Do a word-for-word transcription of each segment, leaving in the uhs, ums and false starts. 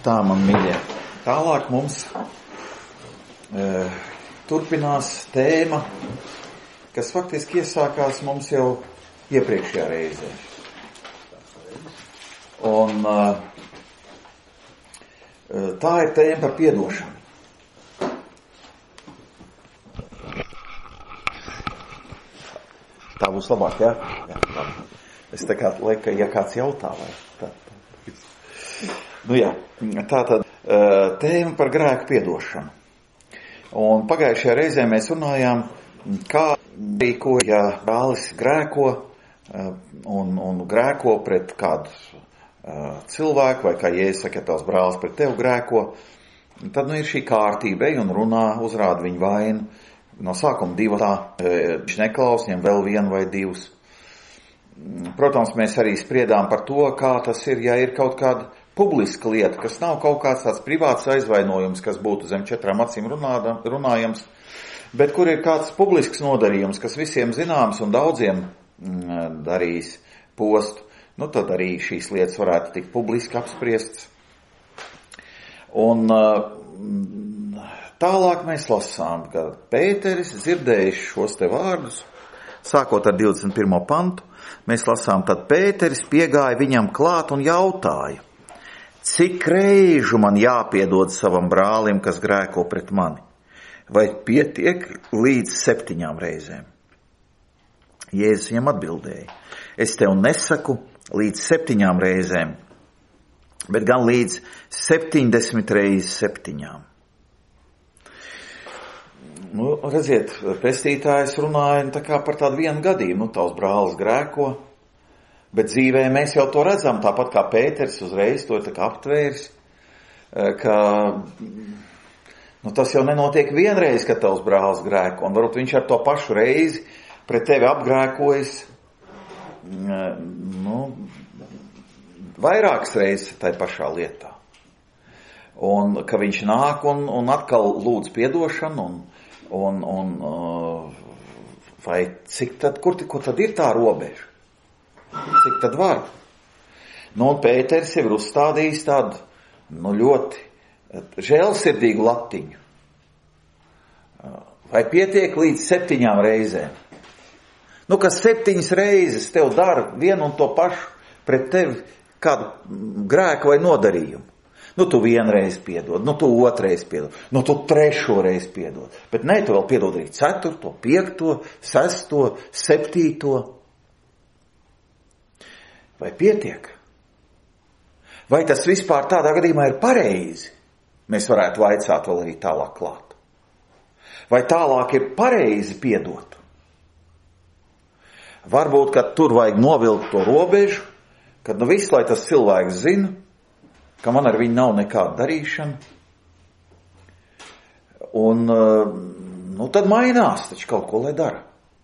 Tā, man mīļie, tālāk mums e, turpinās tēma, kas faktiski iesākās mums jau iepriekšējā reizē. Un e, tā ir tēma par piedošanu. Tā būs labāk, jā? jā tā. Es tā kā lieku, ja kāds jautā, vai tā. Nu jā, tā tad tēma par grēku piedošanu. Un pagājušajā reizē mēs runājām, kā rīko, ja brālis grēko un, un grēko pret kādu cilvēku, vai kā Jēzus saka, ja tavs brālis pret tevi grēko, tad nu ir šī kārtība, ej un runā, uzrāda viņu vainu. No sākuma divi tā, viņš neklaus, ņem vēl vienu vai divus. Protams, mēs arī spriedām par to, kā tas ir, ja ir kaut kāda publiska lieta, kas nav kaut kāds tāds privāts aizvainojums, kas būtu zem četrām acīm runāda, runājams, bet kur ir kāds publisks nodarījums, kas visiem zināms un daudziem mm, darīs postu, nu tad arī šīs lietas varētu tikt publiski apspriestas. Un tālāk mēs lasām, ka Pēteris dzirdējis šos te vārdus, sākot ar divdesmit pirmo pantu, mēs lasām, tad Pēteris piegāja viņam klāt un jautāja, cik reižu man jāpiedod savam brālim, kas grēko pret mani? Vai pietiek līdz septiņām reizēm? Jēzus viņam atbildēja, es tev nesaku līdz septiņām reizēm, bet gan līdz septiņdesmit reizes septiņām. Nu, redziet, pestītājs runāja tā kā par tādu vienu gadījumu, nu, tavs brālis grēko, bet dzīvē mēs jau to redzam, tāpat kā Pēters uzreiz to tā kā aptvērs, ka nu, tas jau nenotiek vienreiz, kad tavs brālis grēko, un varbūt viņš ar to pašu reizi pret tevi apgrēkojas, nu, vairākas reizes tai pašā lietā. Un ka viņš nāk un, un atkal lūdz piedošanu, un, un, un vai cik tad, kur, kur tad ir tā robeža? Cik tad var? Nu, un Pēteris jau ir uzstādījis tādu, nu, ļoti žēlsirdīgu latiņu. Vai pietiek līdz septiņām reizēm? Nu, kas septiņas reizes tev dara vienu un to pašu pret tevi kādu grēku vai nodarījumu. Nu, tu vienreiz piedod, nu, tu otrais piedod, nu, tu trešo reizi piedod. Bet ne, tu vēl piedod arī ceturto, piekto, sesto, septīto. Vai pietiek? Vai tas vispār tādā gadījumā ir pareizi? Mēs varētu vaicāt vēl arī tālāk klāt. Vai tālāk ir pareizi piedot? Varbūt, ka tur vajag novilkt to robežu, kad nu viss, lai tas cilvēks zina, ka man ar viņu nav nekāda darīšana. Un, nu, tad mainās taču kaut ko, lai dara.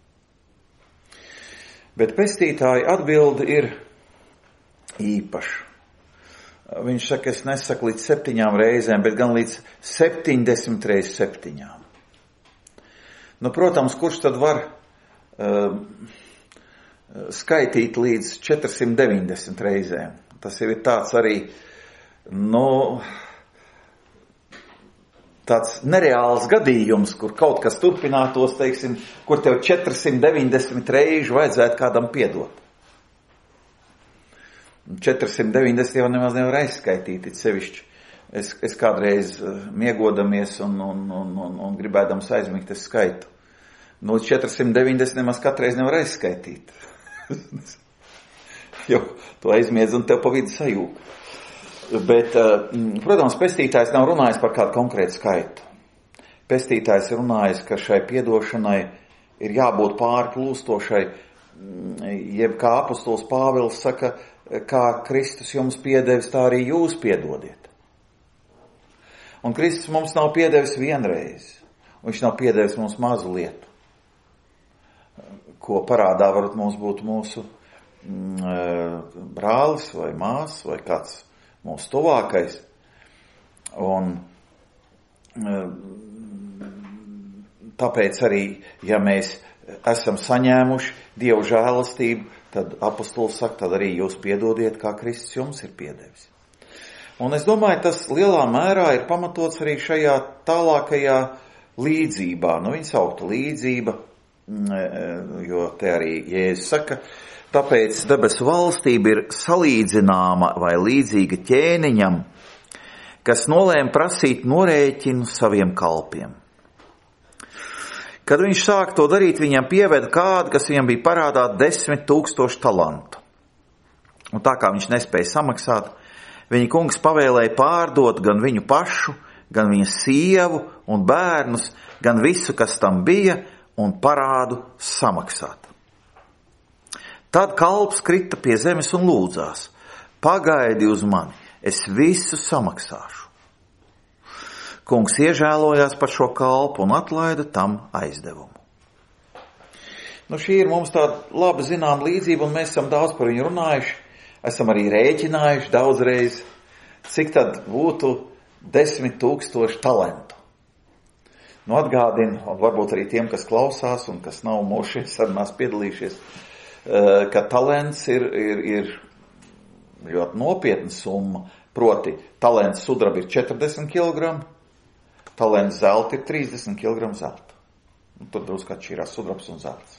Bet pestītāja atbilde ir īpaši. Viņš saka, es nesaku līdz septiņām reizēm, bet gan līdz septiņdesmit reizes septiņām. Nu, protams, kurš tad var uh, skaitīt līdz četrsimt deviņdesmit reizēm? Tas jau ir tāds arī, nu, tāds nereāls gadījums, kur kaut kas turpinātos, teiksim, kur tev četrsimt deviņdesmit reižu vajadzētu kādam piedot. četrsimt deviņdesmit jau nemaz nevar aizskaitīt, it sevišķi. Es, es kādreiz miegodamies un, un, un, un, un gribēdams aizmigt, es skaitu. Nu, četrsimt deviņdesmit nemaz katreiz nevar aizskaitīt. Jo tu aizmiedz un tev pa vidu sajūg. Bet, protams, pestītājs nav runājis par kādu konkrētu skaitu. Pestītājs ir runājis, ka šai piedošanai ir jābūt pārplūstošai, jeb kā apostols Pāvils saka, kā Kristus jums piedevis, tā arī jūs piedodiet. Un Kristus mums nav piedevis vienreiz. Viņš nav piedevis mums mazu lietu, ko parādā varbūt mums būtu mūsu mm, brālis vai māsa vai kāds mūsu tuvākais. Un tāpēc arī, ja mēs esam saņēmuši Dievu žēlastību, tad apostols saka, tad arī jūs piedodiet, kā Kristus jums ir piedevis. Un es domāju, tas lielā mērā ir pamatots arī šajā tālākajā līdzībā. Nu, viņa saukta līdzība, jo te arī Jēzus saka, tāpēc debesu valstība ir salīdzināma vai līdzīga ķēniņam, kas nolēma prasīt norēķinu saviem kalpiem. Kad viņš sāk to darīt, viņam pieveda kādu, kas viņam bija parādā desmit tūkstoši talantu. Un tā kā viņš nespēja samaksāt, viņa kungs pavēlēja pārdot gan viņu pašu, gan viņa sievu un bērnus, gan visu, kas tam bija, un parādu samaksāt. Tad kalps krita pie zemes un lūdzās: pagaidi uz mani, es visu samaksāšu. Kungs iežēlojās par šo kalpu un atlaida tam aizdevumu. Nu, šī ir mums tāda labi zinām līdzība, un mēs esam daudz par viņu runājuši, esam arī rēķinājuši daudzreiz, cik tad būtu desmit tūkstoši talantu. Nu, atgādinu, un varbūt arī tiem, kas klausās un kas nav mūsu šīs sarunās piedalījušies, ka talents ir, ir, ir ļoti nopietna summa, proti talents sudraba ir četrdesmit kilogramu, talents zelta ir trīsdesmit kilogramu zelta. Un tur drusku atšķirās sudrabs un zelts.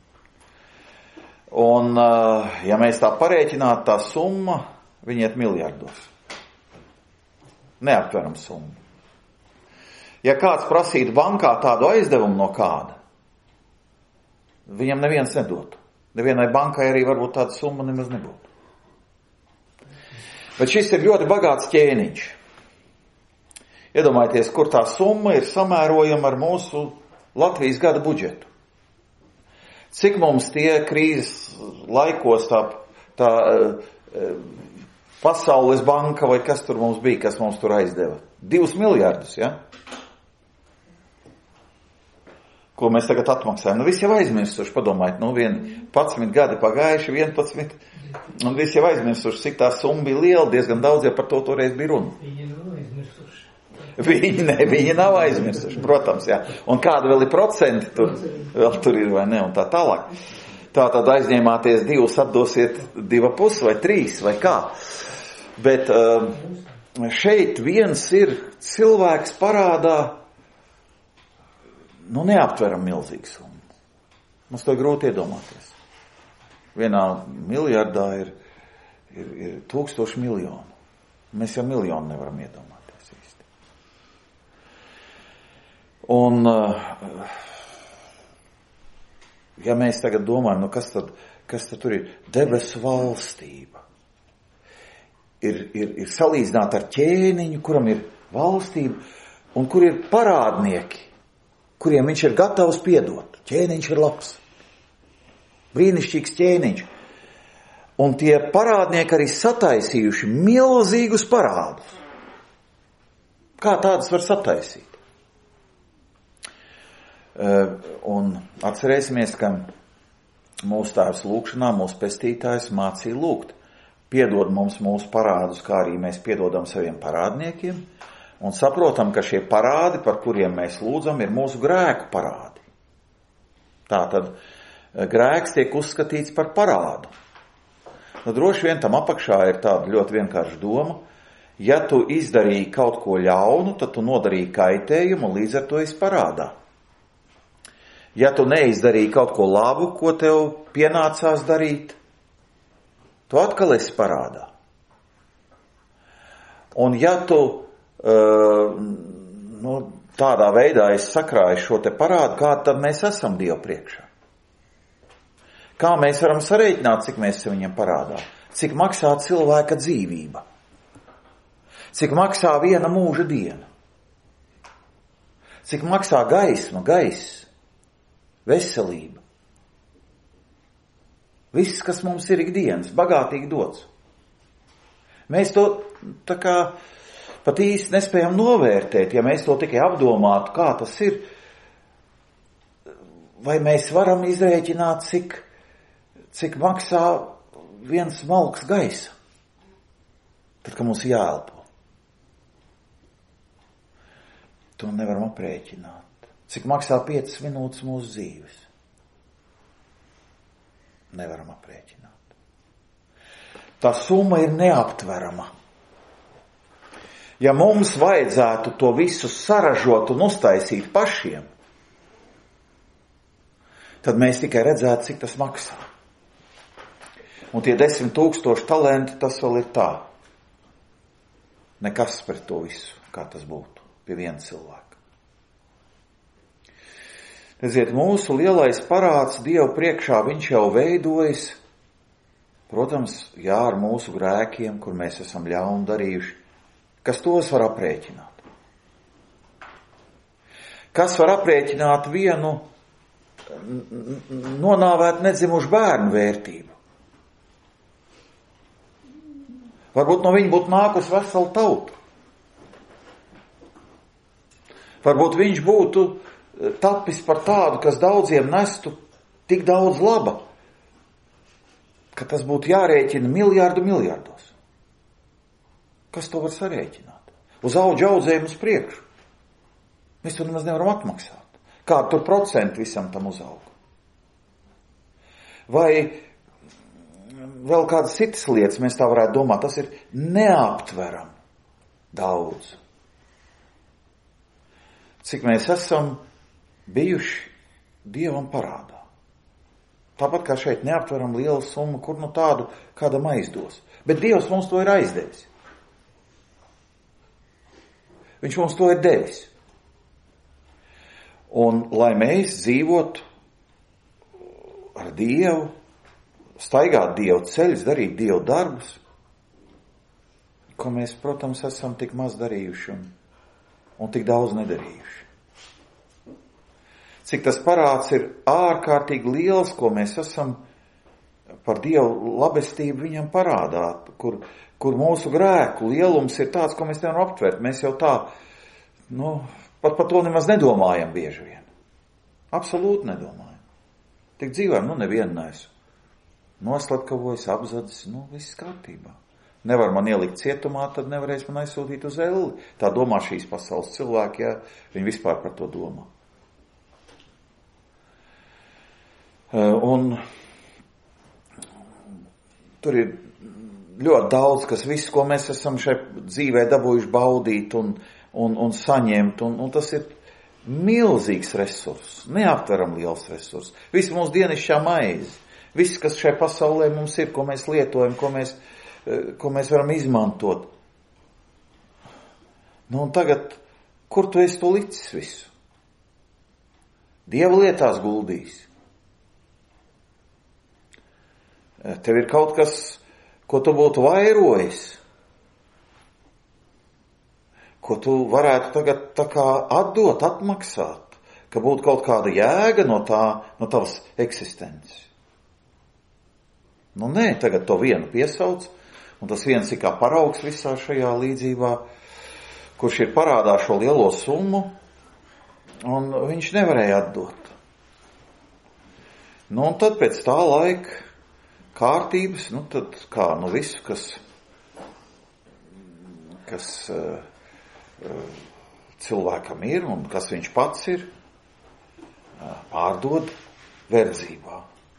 Un, ja mēs tā parēķinātu, tā summa, viņa iet miljardos. Neaptveram summu. Ja kāds prasītu bankā tādu aizdevumu no kāda, viņam neviens nedotu. Nevienai bankai arī varbūt tāda summa nemaz nebūtu. Bet šis ir ļoti bagāts ķēniņš. Iedomājieties, kur tā summa ir samērojama ar mūsu Latvijas gada budžetu. Cik mums tie krīzes laikos tā, tā Pasaules banka vai kas tur mums bija, kas mums tur aizdeva? Divus miljardus, ja? Ko mēs tagad atmaksājam? Nu, visi jau aizmirsuši, padomājiet, nu, vienpadsmit gadi pagājuši, vienpadsmit, un visi jau aizmirsuši, cik tā summa bija liela, diezgan daudz, ja par to toreiz bija runa. Viņi nav aizmirsuši. Viņi, ne, viņi nav aizmirsuši, protams, jā. Un kāda vēl ir procenti tur, vēl tur ir, vai ne, un tā tālāk. Tā tad aizņēmāties divus, atdosiet diva pus vai trīs, vai kā. Bet šeit viens ir cilvēks parādā, nu, neaptveram milzīgu summu. Mums to ir grūti iedomāties. Vienā miljardā ir, ir, ir tūkstoši miljonu. Mēs jau miljonu nevaram iedomāties īsti. Un, ja mēs tagad domājam, nu, kas tad, kas tad tur ir? Debesu valstība. Ir, ir, ir salīdzināta ar ķēniņu, kuram ir valstība, un kur ir parādnieki, kuriem viņš ir gatavs piedot. Ķēniņš ir labs. Brīnišķīgs ķēniņš. Un tie parādnieki arī sataisījuši milzīgus parādus. Kā tādus var sataisīt? Un atcerēsimies, ka mūsu tēvs lūkšanā, mūsu pestītājs mācīja lūgt. Piedod mums mūsu parādus, kā arī mēs piedodam saviem parādniekiem. Un saprotam, ka šie parādi, par kuriem mēs lūdzam, ir mūsu grēku parādi. Tātad grēks tiek uzskatīts par parādu. Nu, droši vien tam apakšā ir tāda ļoti vienkārša doma. Ja tu izdarīji kaut ko ļaunu, tad tu nodarīji kaitējumu un līdz ar to esi parādā. Ja tu neizdarīji kaut ko labu, ko tev pienācās darīt, tu atkal esi parādā. Un ja tu Uh, nu, tādā veidā es sakrāju šo te parādu, kā tad mēs esam Dievu priekšā. Kā mēs varam sarēķināt, cik mēs esam viņam parādā? Cik maksā cilvēka dzīvība? Cik maksā viena mūža diena? Cik maksā gaisma, gaiss, veselība? Viss, kas mums ir ikdienas, bagātīgi dots. Mēs to tā kā pat īsti nespējam novērtēt, ja mēs to tikai apdomātu, kā tas ir. Vai mēs varam izrēķināt, cik, cik maksā viens malks gaisa, tad, kad mums jāelpo. To nevaram aprēķināt. Cik maksā piecas minūtes mūsu dzīves. Nevaram aprēķināt. Tā summa ir neaptverama. Ja mums vajadzētu to visu saražot un uztaisīt pašiem, tad mēs tikai redzētu, cik tas maksā. Un tie desmit tūkstoši talenti, tas vēl ir tā. Nekas pret to visu, kā tas būtu pie viena cilvēka. Redziet, mūsu lielais parāds Dievu priekšā, viņš jau veidojas, protams, jā, ar mūsu grēkiem, kur mēs esam ļaunu darījuši. Kas tos var aprēķināt? Kas var aprēķināt vienu nonāvēt nedzimušu bērnu vērtību? Varbūt no viņa būtu nākusi vesela tauta. Varbūt viņš būtu tapis par tādu, kas daudziem nestu tik daudz laba, ka tas būtu jārēķina miljārdu miljardos. Kas to var sarēķināt? Uz auģu audzējumu uz priekšu. Mēs to nemaz nevaram atmaksāt. Kādu tur procentu visam tam uzauga? Vai vēl kādas citas lietas mēs tā varētu domāt? Tas ir neaptveram daudz. Cik mēs esam bijuši Dievam parādā. Tāpat kā šeit neaptveram lielu summu, kur nu tādu kādam aizdos. Bet Dievs mums to ir aizdevis. Viņš mums to ir devis. Un lai mēs dzīvotu ar Dievu, staigāt Dievu ceļus, darīt Dievu darbus, ko mēs, protams, esam tik maz darījuši un, un tik daudz nedarījuši. Cik tas parāds ir ārkārtīgi liels, ko mēs esam par Dievu labestību viņam parādāt, kur, kur mūsu grēku lielums ir tāds, ko mēs nevaram aptvert. Mēs jau tā, nu, pat par to nemaz nedomājam bieži vien. Absolūti nedomājam. Tik dzīvojam, nu nevienu neesmu. Noslepkavojas, apzadzis, nu viss kārtībā. Nevar man ielikt cietumā, tad nevarēs man aizsūtīt uz elli. Tā domā šīs pasaules cilvēki, ja viņi vispār par to domā. Un tur ir ļoti daudz, kas viss, ko mēs esam šai dzīvē dabūjuši baudīt un, un, un saņemt, un, un tas ir milzīgs resurs, neaptveram liels resurs. Viss mūsu dienišķā maize, viss, kas šai pasaulē mums ir, ko mēs lietojam, ko mēs, ko mēs varam izmantot. Nu un tagad, kur tu esi to licis visu? Dieva lietās guldījis. Tev ir kaut kas, ko tu būtu vairojis, ko tu varētu tagad tā kā atdot, atmaksāt, ka būtu kaut kāda jēga no tā, no tavas eksistences. Nu nē, tagad to vienu piesauc, un tas viens ir kā paraugs visā šajā līdzībā, kurš ir parādā šo lielo summu, un viņš nevarēja atdot. Nu un tad pēc tā laika kārtības, nu tad kā, nu visu, kas, kas uh, uh, cilvēkam ir un kas viņš pats ir, uh, pārdod verdzībā.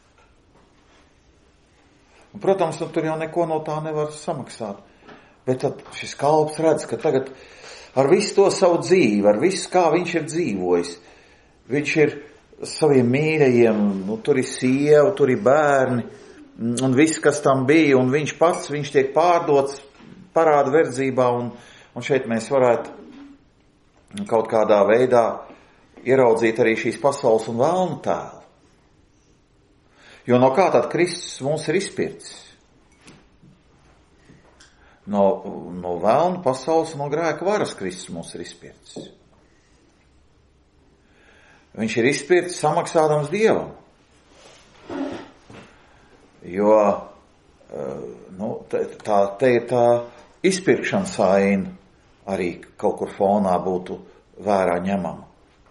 Un, protams, nu, tur jau neko no tā nevar samaksāt. Bet tad šis kalps redz, ka tagad ar visu to savu dzīvi, ar visu, kā viņš ir dzīvojis, viņš ir saviem mīļajiem, nu tur ir sieva, tur ir bērni, un viss, kas tam bija, un viņš pats, viņš tiek pārdots parāda verdzībā, un, un šeit mēs varētu kaut kādā veidā ieraudzīt arī šīs pasaules un vēlnu tēlu. Jo no kā tad Kristus mums ir izpircis? No, no vēlnu pasaules un no grēka varas Kristus mums ir izpircis. Viņš ir izpircis samaksādams Dievam. Jo nu, tā, te ir tā izpirkšanas aina arī kaut kur fonā būtu vērā ņemama.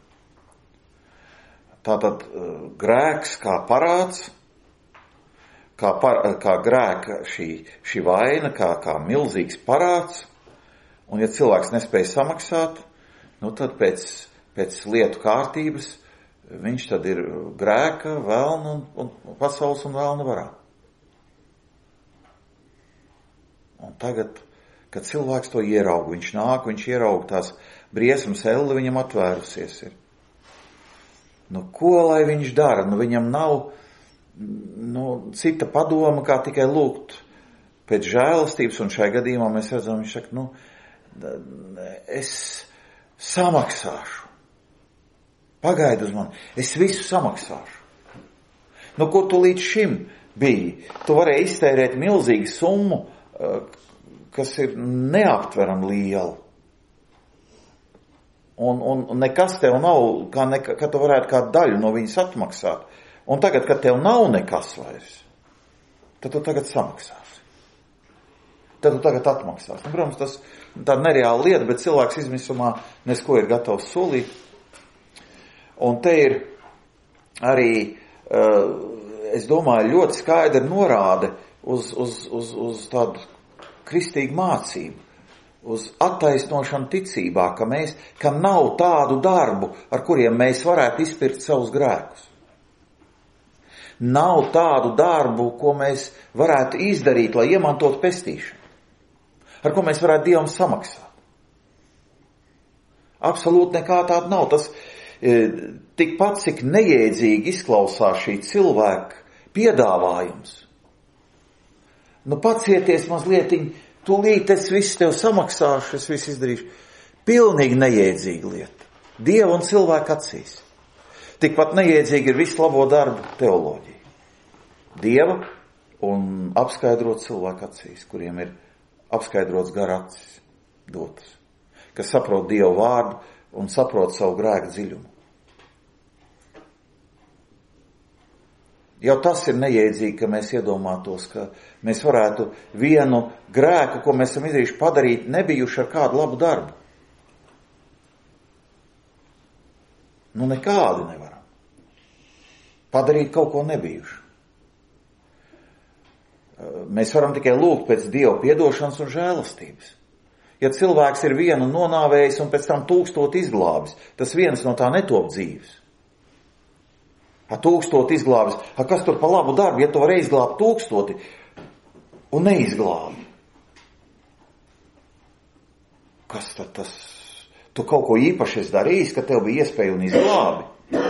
Tātad grēks kā parāds, kā, par, kā grēka šī, šī vaina, kā, kā milzīgs parāds, un ja cilvēks nespēja samaksāt, nu tad pēc, pēc lietu kārtības viņš tad ir grēka, vēlna un, un pasaules un vēlna varā. Un tagad kad cilvēks to ieraug, viņš nāk, viņš ieraug tās briesmas elle viņam atvērusies ir. Nu, ko lai viņš dara? Nu, viņam nav nu, cita padoma, kā tikai lūgt pēc žēlastības, un šajā gadījumā mēs redzam, viņš saka, nu, es samaksāšu. Pagaidi uz mani, es visu samaksāšu. Nu, kur tu līdz šim biji? Tu varēji iztērēt milzīgu summu, kas ir neaptveram liela. Un, un, un nekas tev nav, kā, ne, kā tu varētu kādu daļu no viņas atmaksāt. Un tagad, kad tev nav nekas vairs, tad tu tagad samaksāsi. Tad tu tagad atmaksāsi. Nu, protams, tas tāda nereāla lieta, bet cilvēks izmisumā nesko ir gatavs solīt. Un te ir arī, es domāju, ļoti skaidra norāde uz, uz, uz, uz tādu kristīgu mācību, uz attaisnošanu ticībā, ka mēs, ka nav tādu darbu, ar kuriem mēs varētu izpirkt savus grēkus. Nav tādu darbu, ko mēs varētu izdarīt, lai iemantotu pestīšanu, ar ko mēs varētu Dievam samaksāt. Absolūti nekā tāda nav. Tas e, tikpat, cik nejēdzīgi izklausās šī cilvēka piedāvājums. Nu, pacieties mazlietiņ, tūlīt es visu tev samaksāšu, es visu izdarīšu. Pilnīgi nejēdzīga lieta. Dieva un cilvēka acīs. Tikpat nejēdzīgi ir visu labo darbu teoloģija. Dieva un apskaidrot cilvēku acīs, kuriem ir apskaidrots gara acis dotas. Kas saprot Dievu vārdu un saprot savu grēku dziļumu. Jau tas ir nejēdzīgi, ka mēs iedomātos, ka mēs varētu vienu grēku, ko mēs esam izdarījuši, padarīt nebijuši ar kādu labu darbu. Nu, nekādi nevaram. Padarīt kaut ko nebijuši. Mēs varam tikai lūgt pēc Dieva piedošanas un žēlastības. Ja cilvēks ir vienu nonāvējis un pēc tam tūkstot izglābis, tas viens no tā netop dzīves. A tūkstoti izglābis. A kas tur pa labu darbu, ja tu vari izglābt tūkstoti un neizglābi? Kas tad tas? Tu kaut ko īpaši esi darījis, ka tev bija iespēja un izglābi?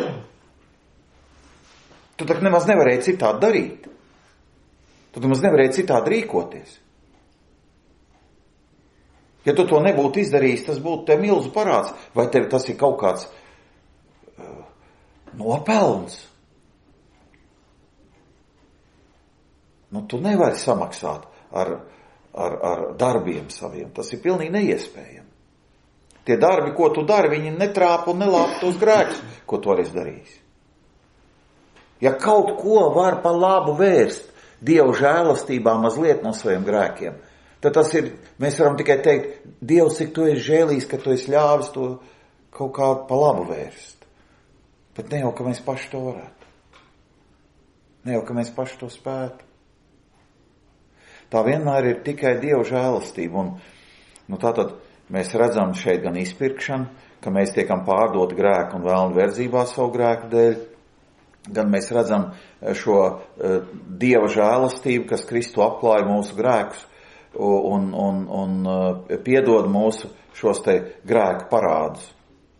Tu tak nemaz nevarēji citādi darīt. Tu nemaz nevarēji citādi rīkoties. Ja tu to nebūtu izdarījis, tas būtu tev milzu parāds. Vai tev tas ir kaut kāds uh, nopelns? Nu, tu nevari samaksāt ar, ar, ar darbiem saviem. Tas ir pilnīgi neiespējami. Tie darbi, ko tu dari, viņi netrāpa un nelāpa tos grēkus, ko tu esi darījis. Ja kaut ko var pa labu vērst Dievu žēlastībā mazliet no saviem grēkiem, tad tas ir, mēs varam tikai teikt, Dievs, cik tu esi žēlījis, ka tu esi ļāvis to kaut kā pa labu vērst. Bet ne jau, ka mēs paši to varētu. Ne jau, ka mēs paši to spētu. Tā vienmēr ir tikai Dieva žēlastība. Un, nu, tātad mēs redzam šeit gan izpirkšanu, ka mēs tiekam pārdoti grēku un vēlnu verdzībā savu grēku dēļ, gan mēs redzam šo uh, Dieva žēlastību, kas Kristu apklāja mūsu grēkus un, un, un uh, piedod mūsu šos te grēku parādus.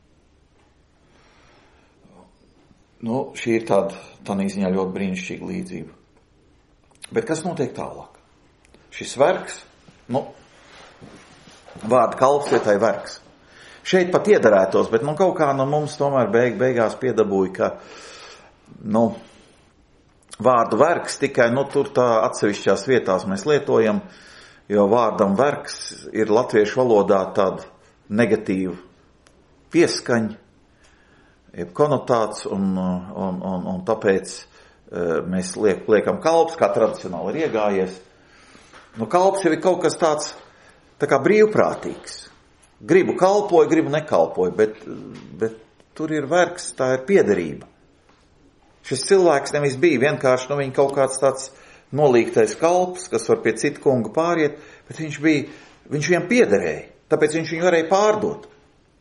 Nu, šī ir tāda, tādā ziņā ļoti brīnišķīga līdzība. Bet kas notiek tālāk? Šis vergs, nu, vārda kalps vietai vergs. Šeit pat iedarētos, bet nu kaut kā no mums tomēr beig, beigās piedabūja, ka, nu, vārdu vergs tikai, nu, tur tā atsevišķās vietās mēs lietojam, jo vārdam vergs ir latviešu valodā tāda negatīva pieskaņa, jeb konotāts, un, un, un, un tāpēc mēs liek, liekam kalps, kā tradicionāli ir iegājies. Nu, kalps jau ir kaut kas tāds, tā kā brīvprātīgs. Gribu kalpoju, gribu nekalpoju, bet, bet tur ir vergs, tā ir piederība. Šis cilvēks nevis bija vienkārši, nu, viņa kaut kāds tāds nolīgtais kalps, kas var pie citu kungu pāriet, bet viņš bija, viņš viņam piederēja, tāpēc viņš viņu varēja pārdot.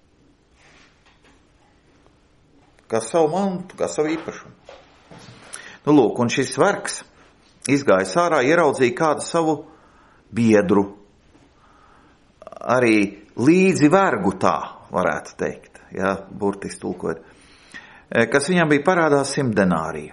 Kā savu mantu, kā savu īpašumu. Nu, lūk, un šis vergs izgāja ārā, ieraudzīja kādu savu biedru, arī līdzi vergu, tā varētu teikt, ja, burtiski tulkot, kas viņam bija parādā simt denāriju.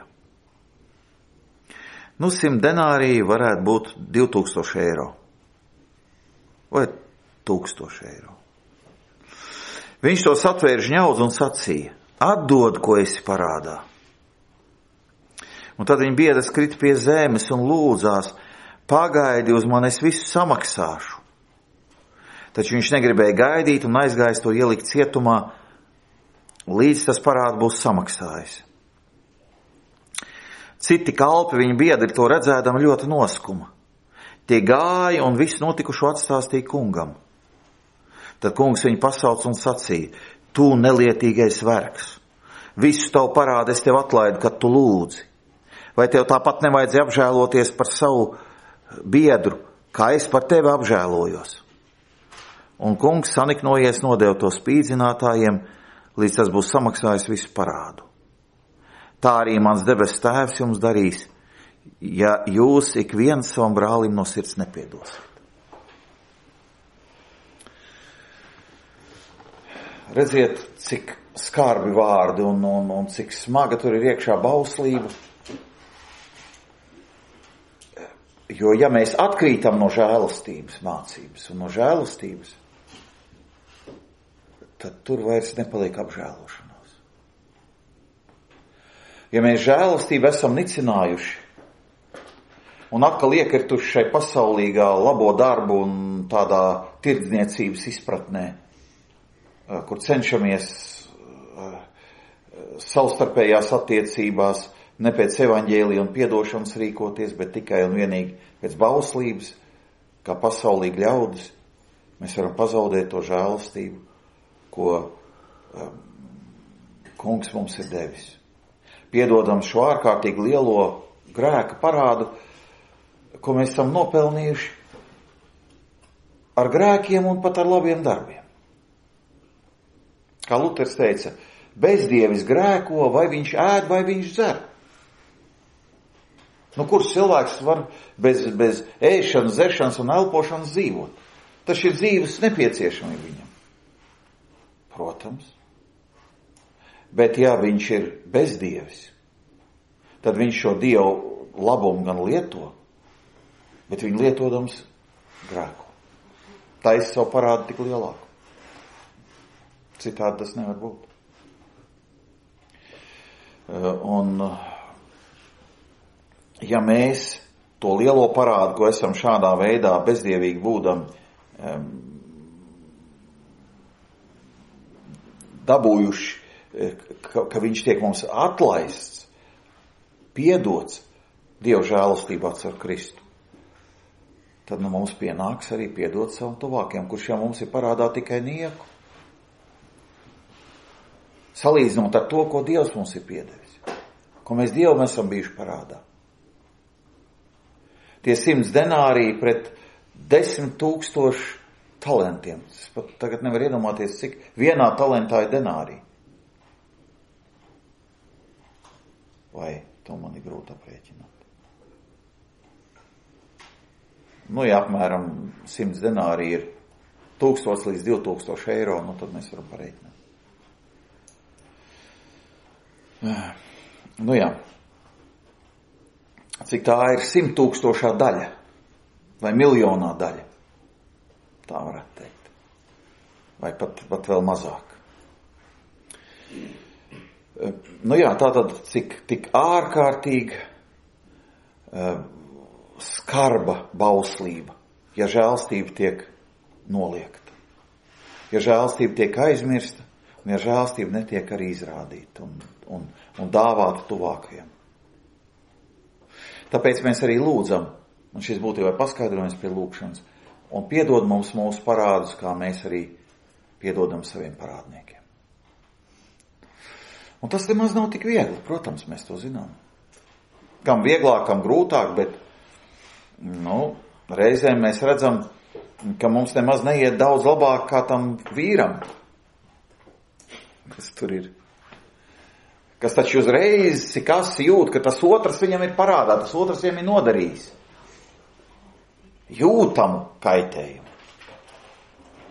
Nu, simt denāriju varētu būt divi tūkstoši eiro. Vai tūkstoši eiro. Viņš to satvēra žņaudz un sacīja, atdod, ko esi parādā. Un tad viņa biedrs krita pie zemes un lūdzās, pagaidi uz mani, es visu samaksāšu. Taču viņš negribēja gaidīt un aizgājis to ielikt cietumā, līdz tas parāds būs samaksājis. Citi kalpi viņa biedri to redzēdami ļoti noskuma. Tie gāja un visu notikušo atstāstīja kungam. Tad kungs viņu pasauc un sacīja, tu nelietīgais vergs, visu tavu parādu es tev atlaidu, kad tu lūdzi. Vai tev tāpat nevajadzēja apžēloties par savu biedru, kā es par tevi apžēlojos? Un kungs saniknojies nodeva to spīdzinātājiem, līdz tas būs samaksājis visu parādu. Tā arī mans debes tēvs jums darīs, ja jūs ik viens savam brālim no sirds nepiedosiet. Redziet, cik skarbi vārdi un, un, un cik smaga tur ir iekšā bauslība. Jo ja mēs atkrītam no žēlastības mācības un no žēlastības, tad tur vairs nepaliek apžēlošanās. Ja mēs žēlastību esam nicinājuši un atkal iekrituši šai pasaulīgā labo darbu un tādā tirdzniecības izpratnē, kur cenšamies savstarpējās attiecībās ne pēc evaņģēlija un piedošanas rīkoties, bet tikai un vienīgi pēc bauslības, kā pasaulīgi ļaudis, mēs varam pazaudēt to žēlastību, ko um, kungs mums ir devis. Piedodam šo ārkārtīgi lielo grēka parādu, ko mēs esam nopelnījuši ar grēkiem un pat ar labiem darbiem. Kā Luters teica, bezdievis grēko, vai viņš ēd, vai viņš dzer. Nu, kurš cilvēks var bez, bez ēšanas, dzeršanas un elpošanas dzīvot? Tas ir dzīves nepieciešami viņam. Protams. Bet ja viņš ir bezdievis, tad viņš šo dievu labumu gan lieto, bet viņu lietodams grēko. Taisa savu parādu tik lielāku. Citādi tas nevar būt. Un ja mēs to lielo parādu, ko esam šādā veidā bezdievīgi būdam dabūjuši, ka, ka viņš tiek mums atlaists, piedots Dieva žēlastībā ar Kristu, tad nu mums pienāks arī piedot savam tuvākiem, kurš jau mums ir parādā tikai nieku. Salīdzinot ar to, ko Dievs mums ir piedevis, ko mēs Dievam esam bijuši parādā. Tie simts denāriji pret desmit tūkstoši talantiem. Es pat tagad nevar iedomāties, cik vienā talentā ir denārija. Vai to man ir grūti aprēķināt? Nu, ja apmēram simts denāriji ir tūkstots līdz divi tūkstoši eiro, nu tad mēs varam pareiķināt. Nu jā, cik tā ir simt tūkstošā daļa vai miljonā daļa, tā varētu teikt, vai pat, pat vēl mazāk. Nu jā, tātad cik tik ārkārtīgi uh, skarba bauslība, ja žēlstība tiek noliegta, ja žēlstība tiek aizmirsta, un ja žēlstība netiek arī izrādīta un, un, un dāvāta tuvākajiem. Tāpēc mēs arī lūdzam, un šis būtu jau paskaidrojums pie lūkšanas, un piedod mums mūsu parādus, kā mēs arī piedodam saviem parādniekiem. Un tas nemaz nav tik viegli, protams, mēs to zinām. Kam vieglāk, kam grūtāk, bet nu, reizēm mēs redzam, ka mums nemaz neiet daudz labāk kā tam vīram, kas tur ir. Kas taču uzreiz kas jūt, ka tas otrs viņam ir parādā, tas otrs viņam ir nodarījis. Jūtamu kaitējumu.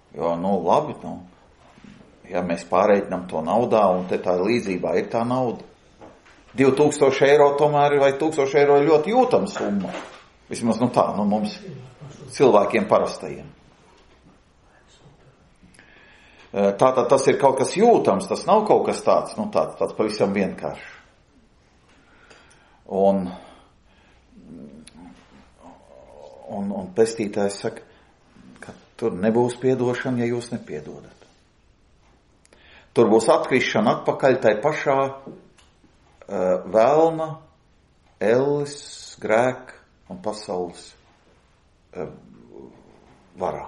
Jo, nu, labi, nu, ja mēs pārreikinām to naudā, un te tā līdzībā ir tā nauda. divi tūkstoši eiro tomēr, vai tūkstoši eiro ir ļoti jūtama summa. Vismaz, nu tā, nu mums cilvēkiem parastajiem. Tātad tas ir kaut kas jūtams, tas nav kaut kas tāds, nu tāds, tāds pavisam vienkārši. Un, un, un pestītājs saka, ka tur nebūs piedošana, ja jūs nepiedodat. Tur būs atkrišana atpakaļ tai pašā uh, velna, elles, grēka un pasaules uh, varā.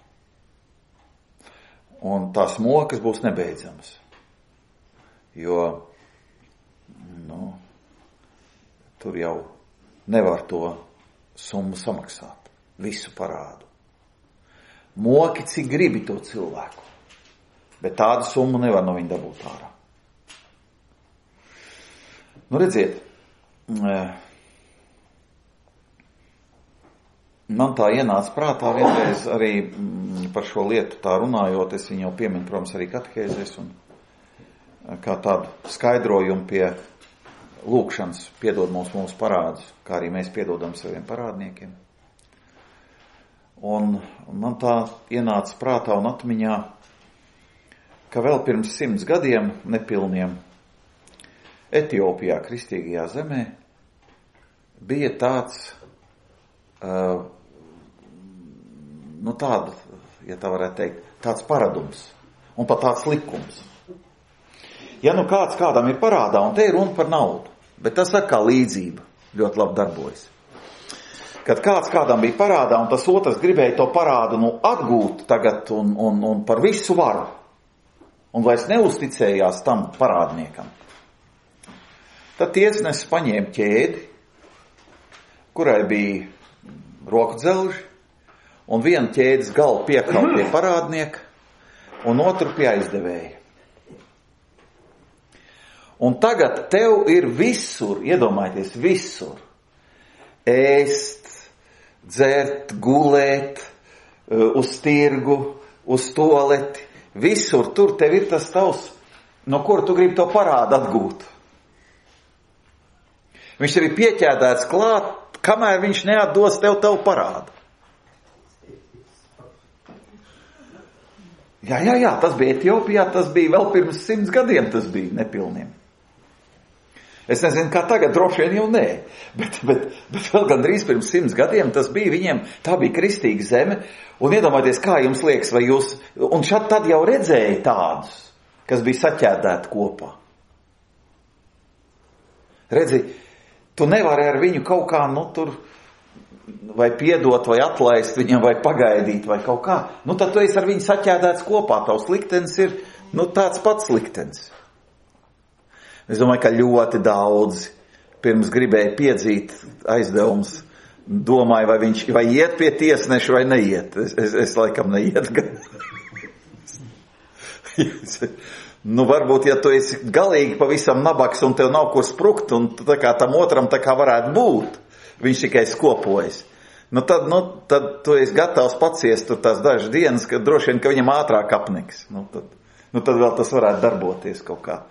Un tās mokas būs nebeidzamas. Jo, nu, tur jau nevar to summu samaksāt. Visu parādu. Moki, cik gribi to cilvēku. Bet tādu summu nevar no viņa dabūt ārā. Nu, redziet, man tā ienāca prātā vienreiz arī par šo lietu tā runājot, es viņu jau pieminu, protams, arī katehēzēs un kā tādu skaidrojumu pie lūkšanas, piedod mums mūsu parādus, kā arī mēs piedodam saviem parādniekiem. Un man tā ienāca prātā un atmiņā, ka vēl pirms simts gadiem nepilniem Etiopijā, kristīgajā zemē, bija tāds, uh, nu tāda, ja tā varētu teikt, tāds paradums un pat tāds likums. Ja nu kāds kādam ir parādā, un te ir runa par naudu, bet tas atkal līdzība ļoti labi darbojas. Kad kāds kādam bija parādā, un tas otrs gribēja to parādu nu, atgūt tagad un, un, un par visu varu, un vairs neuzticējās tam parādniekam, tad tiesnesis paņēma ķēdi, kurai bija roku dzelži, un vienu ķēdes galu piekalt pie parādnieka, un otru pie aizdevēja. Un tagad tev ir visur, iedomājieties, visur, ēst, dzert, gulēt, uz tirgu, uz toaleti, visur tur tev ir tas tavs, no kura tu gribi to parādu atgūt. Viņš tev ir pieķēdēts klāt, kamēr viņš neatdos tev tavu parādu. Jā, jā, jā, tas bija Etiopijā, tas bija vēl pirms simts gadiem, tas bija nepilniem. Es nezinu, kā tagad, droši vien jau nē, bet, bet, bet vēl gandrīz pirms simts gadiem tas bija viņiem, tā bija kristīga zeme, un iedomājieties, kā jums liekas, vai jūs, un šad tad jau redzēja tādus, kas bija saķēdēti kopā. Redzi, tu nevari ar viņu kaut kā, nu, tur, vai piedot, vai atlaist viņam, vai pagaidīt, vai kaut kā. Nu, tad tu esi ar viņu saķēdēts kopā. Tavs liktenis ir, nu, tāds pats liktenis. Es domāju, ka ļoti daudzi pirms gribēja piedzīt aizdevums, domāju, vai viņš, vai iet pie tiesneša, vai neiet. Es, es, es laikam neiet. Nu, varbūt, ja tu esi galīgi pavisam nabaks un tev nav kur sprukt, un tā kā tam otram tā kā varētu būt, viņš tikai skopojas. Nu tad, nu, tad tu esi gatavs paciest tur tās dažas dienas, kad droši vien, ka viņam ātrāk apniks. Nu tad, nu tad vēl tas varētu darboties kaut kā.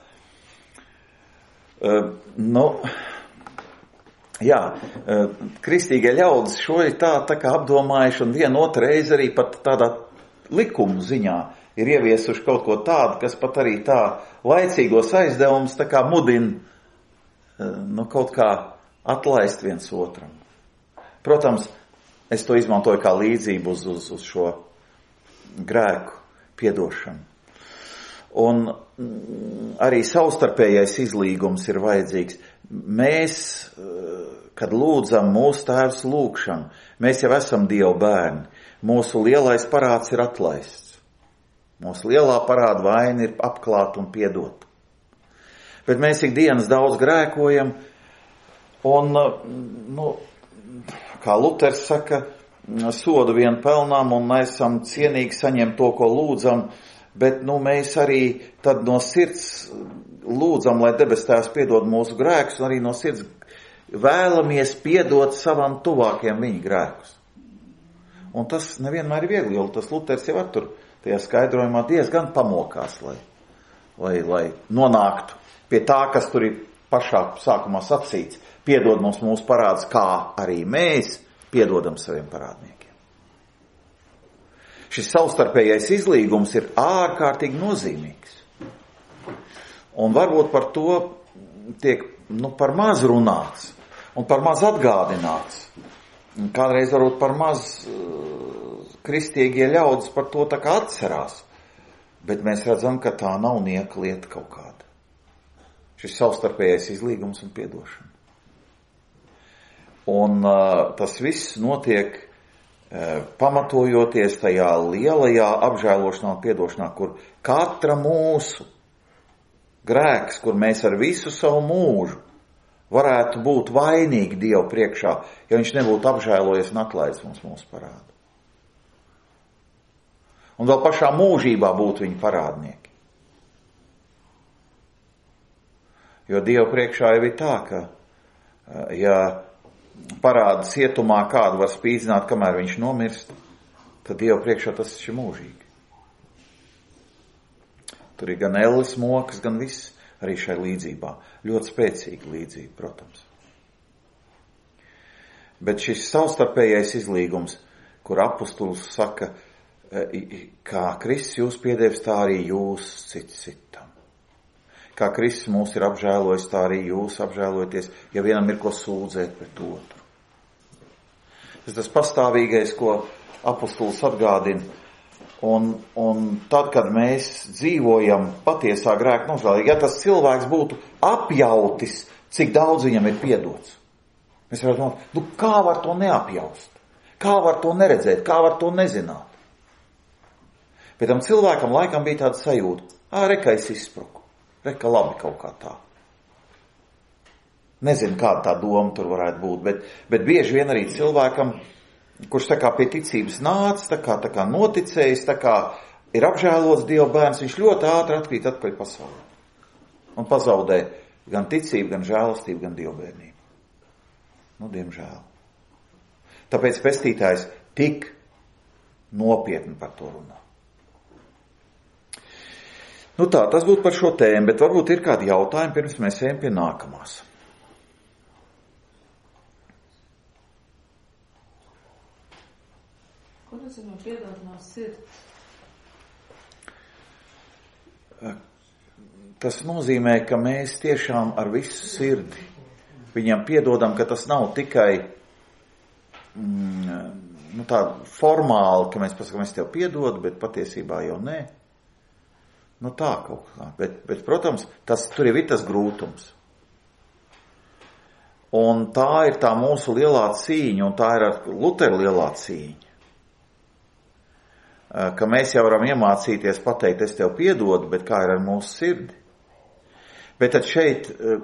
Uh, nu, jā, uh, kristīgie ļaudis šo ir tā, tā kā apdomājuši, un vienu otru reizi arī pat tādā likumu ziņā ir ieviesuši kaut ko tādu, kas pat arī tā laicīgos aizdevumus tā kā mudina, uh, nu, kaut kā atlaist viens otram. Protams, es to izmantoju kā līdzību uz, uz, uz šo grēku piedošanu. Un arī savstarpējais izlīgums ir vajadzīgs. Mēs, kad lūdzam mūsu Tēvs lūgšanu, mēs jau esam Dieva bērni. Mūsu lielais parāds ir atlaists. Mūsu lielā parāda vaina ir apklāta un piedota. Bet mēs ikdienas daudz grēkojam, un, nu, kā Luters saka, sodu vien pelnām un esam cienīgi saņemt to, ko lūdzam, bet, nu, mēs arī tad no sirds lūdzam, lai debes Tēvs piedod mūsu grēkus, un arī no sirds vēlamies piedot savam tuvākiem viņa grēkus. Un tas nevienmēr ir viegli, jo tas Luters jau tur tajā skaidrojumā diezgan pamokās, lai, lai, lai nonāktu pie tā, kas tur ir pašā sākumā sacīts. Piedod mums mūsu parādus, kā arī mēs piedodam saviem parādniekiem. Šis savstarpējais izlīgums ir ārkārtīgi nozīmīgs. Un varbūt par to tiek nu, par maz runāts un par maz atgādināts. Un kādreiz varbūt par maz uh, kristīgie ļaudis par to tā kā atcerās. Bet mēs redzam, ka tā nav nieka lieta kaut kāda. Šis savstarpējais izlīgums un piedošana. Un uh, tas viss notiek uh, pamatojoties tajā lielajā apžēlošanā un piedošanā, kur katra mūsu grēks, kur mēs ar visu savu mūžu varētu būt vainīgi Dievu priekšā, ja viņš nebūtu apžēlojies un atlaidis mums mūsu parādu. Un vēl pašā mūžībā būtu viņa parādnieki. Jo Dievu priekšā jau ir tā, ka ja parāda cietumā kādu var spīdzināt, kamēr viņš nomirst, tad Dievu priekšā tas ir mūžīgi. Tur ir gan elles mokas, gan viss arī šai līdzībā. Ļoti spēcīga līdzība, protams. Bet šis savstarpējais izlīgums, kur apustulis saka, kā Kristus jūs piedevis, tā arī jūs cits citam. Kā Kristus mūs ir apžēlojis, tā arī jūs apžēlojaties, ja vienam ir ko sūdzēt pret otru. Tas tas pastāvīgais, ko apustulis atgādina. Un, un tad, kad mēs dzīvojam patiesā grēka nožēlā, ja tas cilvēks būtu apjautis, cik daudz viņam ir piedots. Mēs varētu domāt, nu kā var to neapjaust? Kā var to neredzēt? Kā var to nezināt? Bet tam cilvēkam laikam bija tāda sajūta, ā, reka es izspruku, reka labi kaut kā tā. Nezinu, kāda tā doma tur varētu būt, bet, bet bieži vien arī cilvēkam, kurš tā kā pie ticības nāca, tā kā, tā kā noticējis, tā kā ir apžēlots Dieva bērns, viņš ļoti ātri atkrīt atpakaļ pasaulē. Un pazaudē gan ticību, gan žēlastību, gan Dieva bērnību. Nu, diemžēl. Tāpēc pestītājs tik nopietni par to runā. Nu tā, tas būtu par šo tēmu, bet varbūt ir kādi jautājumi, pirms mēs ejam pie nākamās. Ko nozīmē piedot no sirds? Tas nozīmē, ka mēs tiešām ar visu sirdi viņam piedodam, ka tas nav tikai mm, nu tā formāli, ka mēs pasakām, es tev piedodu, bet patiesībā jau nē. Nu tā kaut kā. Bet, bet protams, tas, tur jau ir tas grūtums. Un tā ir tā mūsu lielā cīņa, un tā ir ar Luteru lielā cīņa. Ka mēs jau varam iemācīties pateikt, es tev piedodu, bet kā ir ar mūsu sirdi. Bet tad šeit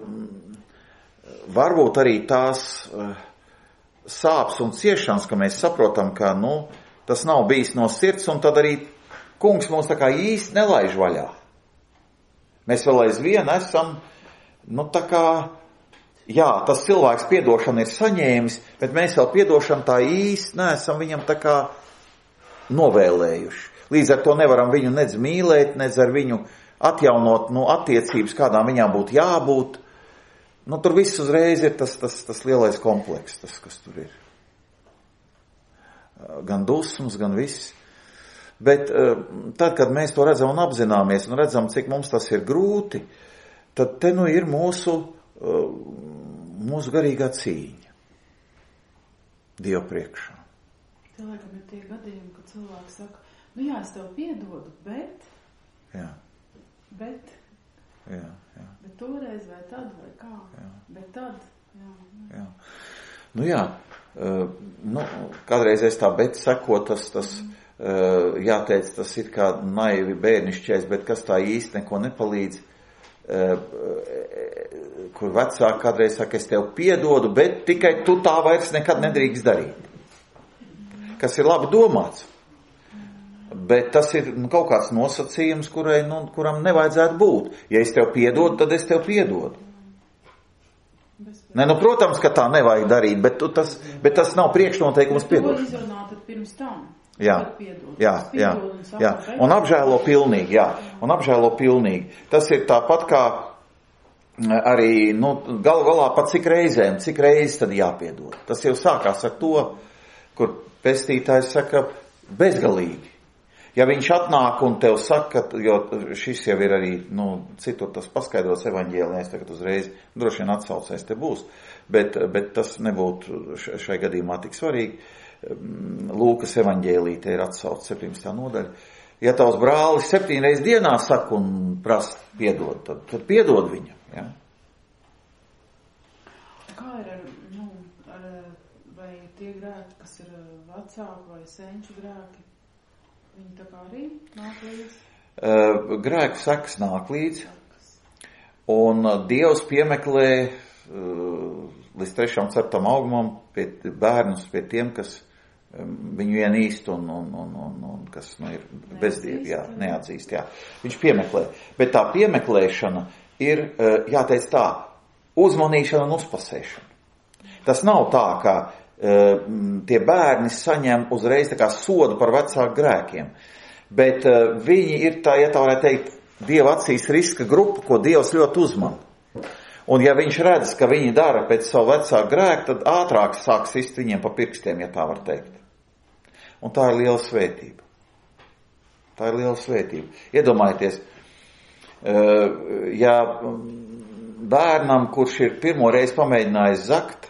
varbūt arī tās sāpes un ciešanas, ka mēs saprotam, ka nu, tas nav bijis no sirds, un tad arī kungs mūs tā kā īsti nelaiž vaļā. Mēs vēl aizvien esam, nu tā kā, jā, tas cilvēks piedošanu ir saņēmis, bet mēs vēl piedošanu tā īsti neesam viņam tā kā novēlējuši. Līdz ar to nevaram viņu nedz mīlēt, nedz ar viņu atjaunot nu, attiecības, kādām viņām būtu jābūt. Nu, tur viss uzreiz ir tas, tas, tas lielais kompleks, tas, kas tur ir. Gan dusmas, gan viss. Bet tad, kad mēs to redzam un apzināmies un redzam, cik mums tas ir grūti, tad te nu ir mūsu, mūsu garīgā cīņa Dievu priekšā. Cilvēkam ir tie gadījumi, kad cilvēki saka, nu jā, es tev piedodu, bet, jā. bet, jā, jā. bet toreiz vai tad vai kā, jā. bet tad, jā. jā. Nu jā, uh, nu, kādreiz es tā bet seko, tas, tas mm. uh, jāteic, tas ir kā naivi bērnišķais, bet kas tā īsti neko nepalīdz, uh, kur vecāki kādreiz saka, es tev piedodu, bet tikai tu tā vairs nekad nedrīkst darīt. Kas ir labi domāts, bet tas ir nu, kaut kāds nosacījums, kurai, nu, kuram nevajadzētu būt. Ja es tev piedodu, tad es tev piedodu. Ne, nu, protams, ka tā nevajag darīt, bet, tu, tas, bet tas nav priekšnoteikums piedošanai. To izrunāt pirms tam. Jā, jā, jā, jā. Un apžēlo pilnīgi, jā. Un apžēlo pilnīgi. Tas ir tāpat kā arī, nu, galu galā pat cik reizēm, cik reizes tad jāpiedod. Tas jau sākās ar to, kur pestītājs saka bezgalīgi. Ja viņš atnāk un tev saka, jo šis jau ir arī, nu, citur tas paskaidrots evaņģēlijā, tagad uzreiz droši vien atsaucēs te būs, bet, bet tas nebūtu šai gadījumā tik svarīgi. Lūkas evaņģēlī te ir atsaucts septiņpadsmitā nodaļa. Ja tavs brālis septiņreiz dienā saka un prasa piedod, tad, tad piedod viņam, ja? Kā ir ar, nu, ar, vai tie grēki, kas ir vecāki vai senču grēki? Viņi tā kā arī nāk līdz? Uh, grēku sekas nāk līdz, un Dievs piemeklē uh, līdz trešām ceturtam augumam pie bērnus, pie tiem, kas um, viņu ienīst un, un, un, un, un kas nu, ir bezdievi, jā, neatzīst. Jā. Viņš piemeklē. Bet tā piemeklēšana ir, uh, jāteic tā, uzmanīšana un uzpasēšana. Tas nav tā, ka Uh, tie bērni saņem uzreiz tā kā sodu par vecāku grēkiem, bet uh, viņi ir tā, ja tā varētu teikt, Dieva acīs riska grupa, ko Dievs ļoti uzmana. Un ja viņš redz, ka viņi dara pēc savu vecāku grēku, tad ātrāk sāks sist viņiem pa pirkstiem, ja tā var teikt. Un tā ir liela svētība. Tā ir liela svētība. Iedomājieties, uh, ja bērnam, kurš ir pirmo reizi pamēģinājis zakt,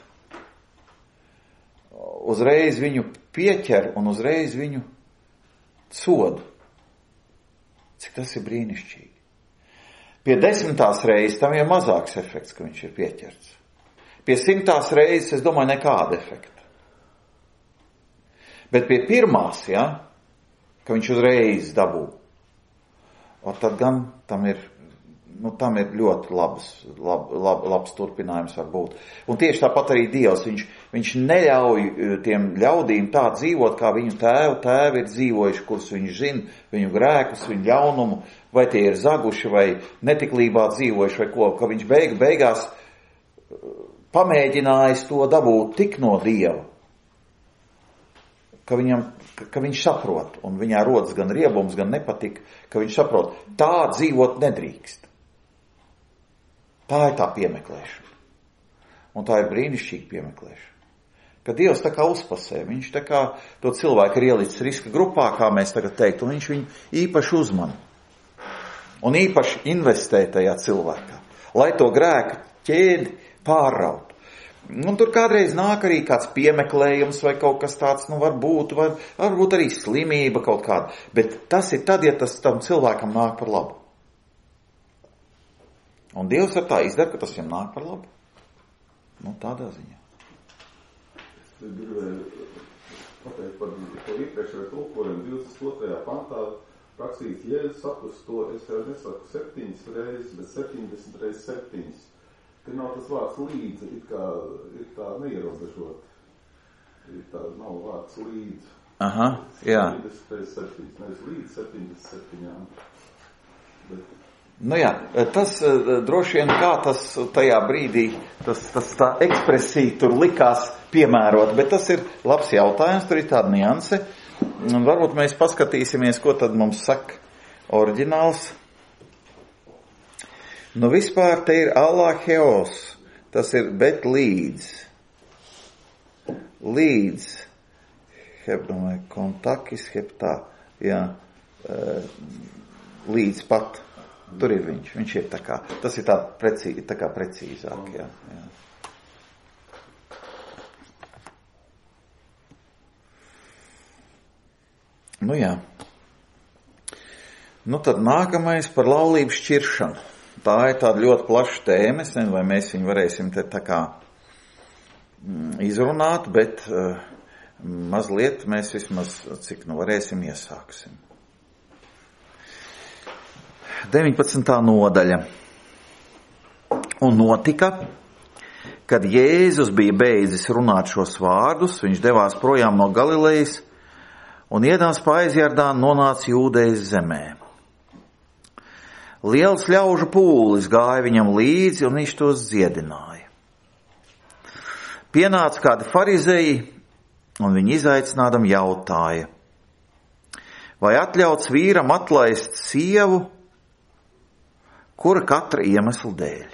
uzreiz viņu pieķer un uzreiz viņu sodu. Cik tas ir brīnišķīgi. Pie desmitās reizes tam ir mazāks efekts, ka viņš ir pieķerts. Pie simtās reizes, es domāju, nekāda efekta. Bet pie pirmās, ja, ka viņš uzreiz dabū, un tad gan tam ir, nu, tam ir ļoti labs, lab, lab, labs turpinājums var būt. Un tieši tāpat arī Dievs, viņš, viņš neļauj tiem ļaudīm tā dzīvot, kā viņu tēvu, tēvi ir dzīvojuši, kurus viņi zina, viņu grēkus, viņu ļaunumu, vai tie ir zaguši, vai netiklībā dzīvojuši, vai ko, ka viņš beig, beigās pamēģinājis to dabūt tik no Dieva, ka, viņam, ka, ka viņš saprot, un viņā rodas gan riebums, gan nepatika, ka viņš saprot, tā dzīvot nedrīkst. Tā ir tā piemeklēšana. Un tā ir brīnišķīga piemeklēšana. Kad Dievs tā kā uzpasē, viņš tā kā to cilvēku ir ielicis riska grupā, kā mēs tagad teikt, un viņš viņu īpaši uzmana. Un īpaši investē tajā cilvēkā, lai to grēku ķēdi pārrautu. Un tur kādreiz nāk arī kāds piemeklējums vai kaut kas tāds, nu varbūt, var, varbūt arī slimība kaut kāda. Bet tas ir tad, ja tas tam cilvēkam nāk par labu. Un Dievs ar tā izdara, ka tas viņam nāk par labu. Nu, tādā ziņā. Es gribēju pateikt par to iepriekšējo tulkojumu divdesmit otrajā pantā rakstīts, Jēzus sakus to, es jau nesaku septiņas reizes, bet septiņdesmit reizes septiņas. Te nav tas vārds līdzi, it kā, it kā neierobežot. Ir tā nav vārds līdzi. Aha, jā. septiņdesmit reizes septiņas, nevis līdz septiņdesmit septiņām. Bet Nu jā, tas droši vien kā tas tajā brīdī, tas, tas tā ekspresija tur likās piemērot, bet tas ir labs jautājums, tur ir tāda nianse. Un varbūt mēs paskatīsimies, ko tad mums saka oriģināls. Nu vispār te ir Allaheos, tas ir bet līdz. Līdz, heb, domāju, kontakis, heb tā, jā, līdz pat. Tur ir viņš, viņš ir tā kā, tas ir tā, precī, tā kā precīzāk, jā, jā. Nu jā. Nu tad nākamais par laulību šķiršanu. Tā ir tāda ļoti plaša tēma, es nezinu, vai mēs viņu varēsim te tā kā mm, izrunāt, bet uh, mazliet mēs vismaz, cik nu varēsim, iesāksim. deviņpadsmitā nodaļa. Un notika, kad Jēzus bija beidzis runāt šos vārdus, viņš devās projām no Galilejas un iedams pa aizjardānu nonāca Jūdejas zemē. Liels ļaužu pūlis gāja viņam līdzi un viņš tos dziedināja. Pienāca kādi farizeji un viņi izaicinādam jautāja: vai atļauts vīram atlaist sievu, kura katra iemesla dēļ?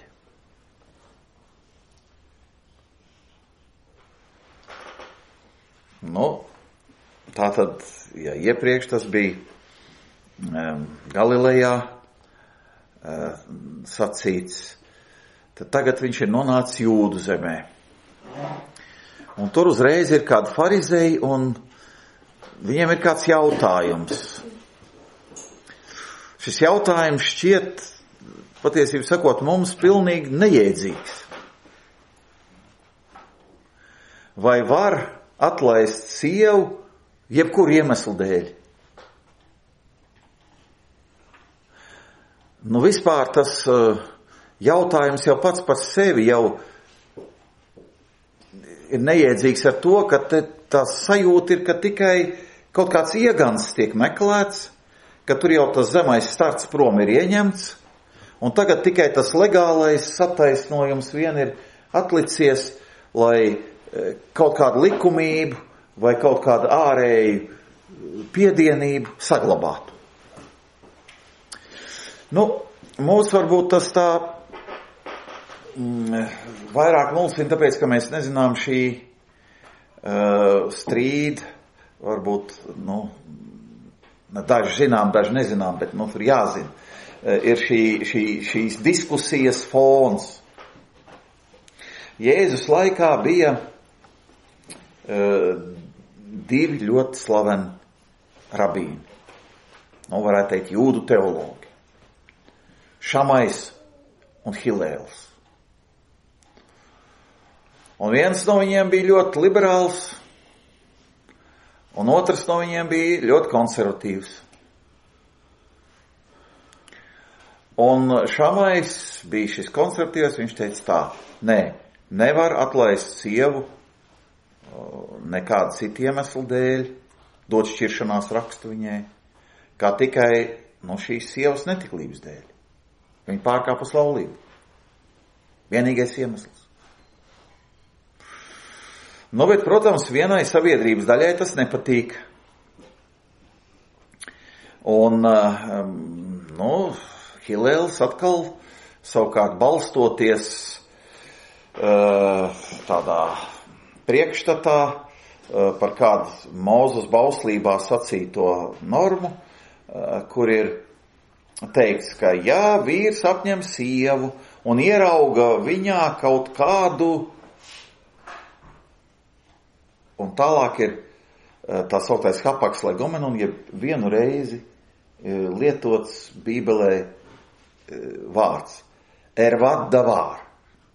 Nu, tā tad, ja iepriekš tas bija um, Galilejā um, sacīts, tad tagad viņš ir nonācis Jūdu zemē. Un tur uzreiz ir kādi farizeji, un viņiem ir kāds jautājums. Šis jautājums šķiet, patiesībā sakot, mums pilnīgi nejēdzīgs. Vai var atlaist sievu jebkuru iemeslu dēļ? Nu, vispār tas jautājums jau pats par sevi jau ir nejēdzīgs ar to, ka te, tā sajūta ir, ka tikai kaut kāds iegans tiek meklēts, ka tur jau tas zemais starts prom ir ieņemts, un tagad tikai tas legālais sataisnojums vien ir atlicies, lai kaut kādu likumību vai kaut kādu ārēju piedienību saglabātu. Nu, mūs varbūt tas tā vairāk mulsina, tāpēc, ka mēs nezinām šī uh, strīda, varbūt, nu, daži zinām, daži nezinām, bet, nu, tur jāzina, uh, ir šī, šī, šīs diskusijas fons. Jēzus laikā bija uh, divi ļoti slaveni rabīni, nu, varētu teikt, jūdu teologi, Šamais un Hilēls. Un viens no viņiem bija ļoti liberāls, un otrs no viņiem bija ļoti konservatīvs. Un Šamais bija šis konservatīvs, viņš teica tā, nē, nevar atlaist sievu nekāda cita iemesla dēļ, dot šķiršanās rakstu viņai, kā tikai no šīs sievas netiklības dēļ. Viņa pārkāpus laulību. Vienīgais iemesls. Nu, bet, protams, vienai sabiedrības daļai tas nepatīk. Un, nu, Hilēls atkal savukārt balstoties tādā priekšstatā par kādu Mūzes bauslībā sacīto normu, kur ir teikts, ka ja vīrs apņem sievu un ierauga viņā kaut kādu, un tālāk ir tā sauktais hapaks legomen, un ja vienu reizi lietots Bībelē vārds ervat davār.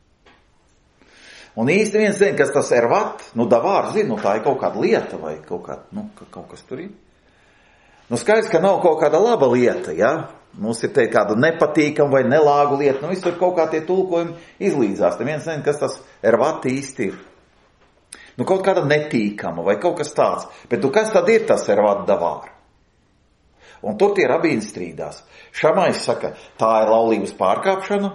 Un īsti viens zina, kas tas ervat, nu davār zina, nu tā ir kaut kāda lieta vai kaut kāda, nu kaut kas tur ir. Nu skaidrs, ka nav kaut kāda laba lieta, ja? Mums ir teikt kāda nepatīkama vai nelāgu lieta, nu visur kaut kā tie tulkojumi izlīdzās. Neviens zina, kas tas ervat īsti ir. Nu, kaut kāda netīkama vai kaut kas tāds. Bet nu, kas tad ir tas ervat davār? Un tur tie rabīni strīdās. Šamais saka, tā ir laulības pārkāpšana.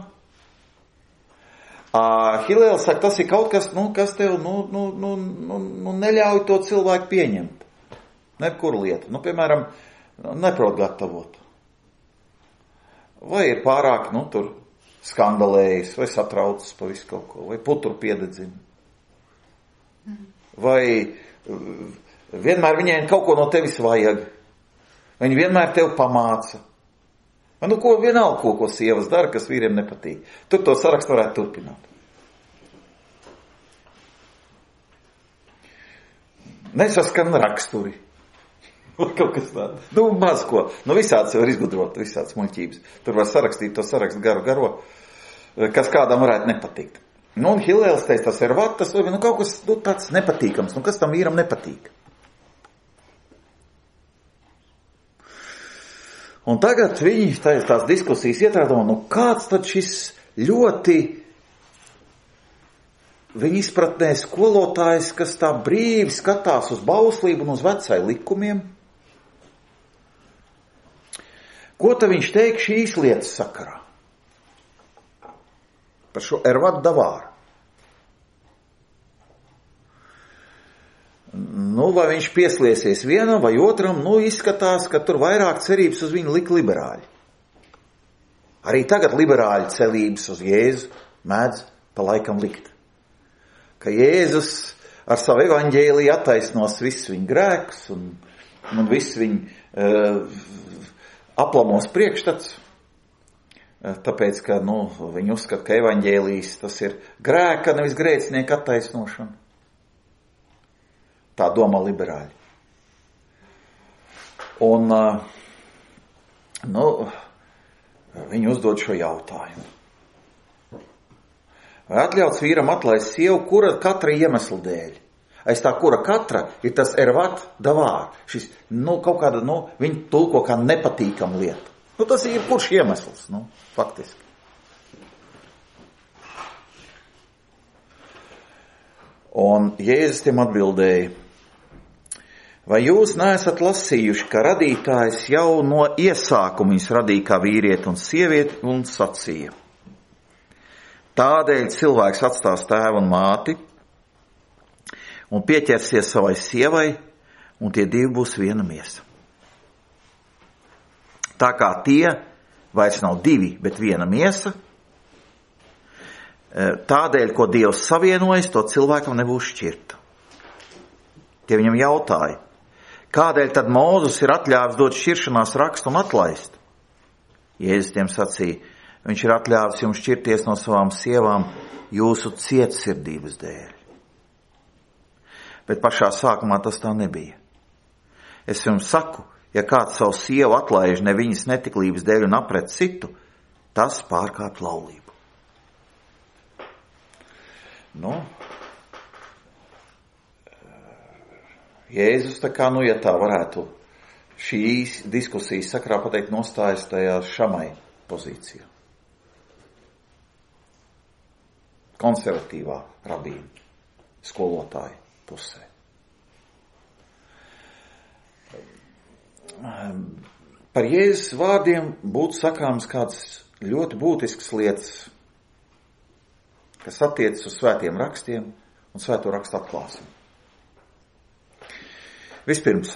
Uh, Hilēls saka, tas ir kaut kas, nu, kas tev nu, nu, nu, nu, nu, neļauj to cilvēku pieņemt. Nekur lieta. Nu, piemēram, neprot gatavot. Vai ir pārāk, nu, tur skandalējis, vai satraucis pa visu kaut ko, vai putru piededzina. Vai vienmēr viņai kaut ko no tevis vajag. Viņi vienmēr tev pamāca. Vai nu ko vienalga, ko, ko sievas dara, kas vīriem nepatīk. Tur to sarakstu varētu turpināt. Nesaskan raksturi. Vai kaut kas tāds. Nu, maz ko. Nu, visāds var izgudrot, visāds muļķības. Tur var sarakstīt to sarakstu garu garo, kas kādam varētu nepatikt. Nu, un Hilēls teica, tas ir vat, tas ir nu, kaut kas nu, tāds nepatīkams. Nu, kas tam vīram nepatīk? Un tagad viņi tās, tās diskusijas ietrādām, nu kāds tad šis ļoti viņa izpratnē skolotājs, kas tā brīvi skatās uz bauslību un uz vecai likumiem? Ko tad viņš teik šīs lietas sakarā? Par šo ervat davāru. Nu, nu, vai viņš pieslēsies vienam vai otram, nu, izskatās, ka tur vairāk cerības uz viņu lika liberāļi. Arī tagad liberāļi cerības uz Jēzu mēdz pa laikam likt. Ka Jēzus ar savu evaņģēliju attaisnos visus viņu grēkus un, un visus viņu uh, aplamos priekšstats, uh, tāpēc, ka, nu, viņi uzskata, ka evaņģēlijs tas ir grēka, nevis grēcinieka attaisnošana. Tā domā liberāļi. Un, uh, nu, viņi uzdod šo jautājumu. Vai atļauts vīram atlaist sievu, kura katra iemesla dēļ? Aiz tā, kura katra ir tas ervat davār. Šis, nu, kaut kāda, nu, viņi tulko kā nepatīkama lieta. Nu, tas ir kurš iemesls, nu, faktiski. Un Jēzus tiem atbildēja, vai jūs neesat lasījuši, ka radītājs jau no iesākuma viņus radīja kā vīrieti un sievieti un sacīja. Tādēļ cilvēks atstās tēvu un māti un pieķersies savai sievai, un tie divi būs viena miesa. Tā kā tie vairs nav divi, bet viena miesa, tādēļ, ko Dievs savienojas, to cilvēkam nebūs šķirta. Tie viņam jautāja, kādēļ tad Mūzes ir atļāvis dot šķiršanās rakstu un atlaist? Jēzus tiem sacīja, viņš ir atļāvis jums šķirties no savām sievām jūsu cietsirdības dēļ. Bet pašā sākumā tas tā nebija. Es jums saku, ja kāds savu sievu atlaiž ne viņas netiklības dēļ un apret citu, tas pārkāp laulību. Nu, Jēzus tā kā, nu, ja tā varētu šīs diskusijas sakrā pateikt, nostājas tajā šamai pozīcijā. Konservatīvā rabīna skolotāja pusē. Par Jēzus vārdiem būtu sakāms kādas ļoti būtiskas lietas, kas attiecas uz svētiem rakstiem un svēto rakstu atklāsmi. Vispirms,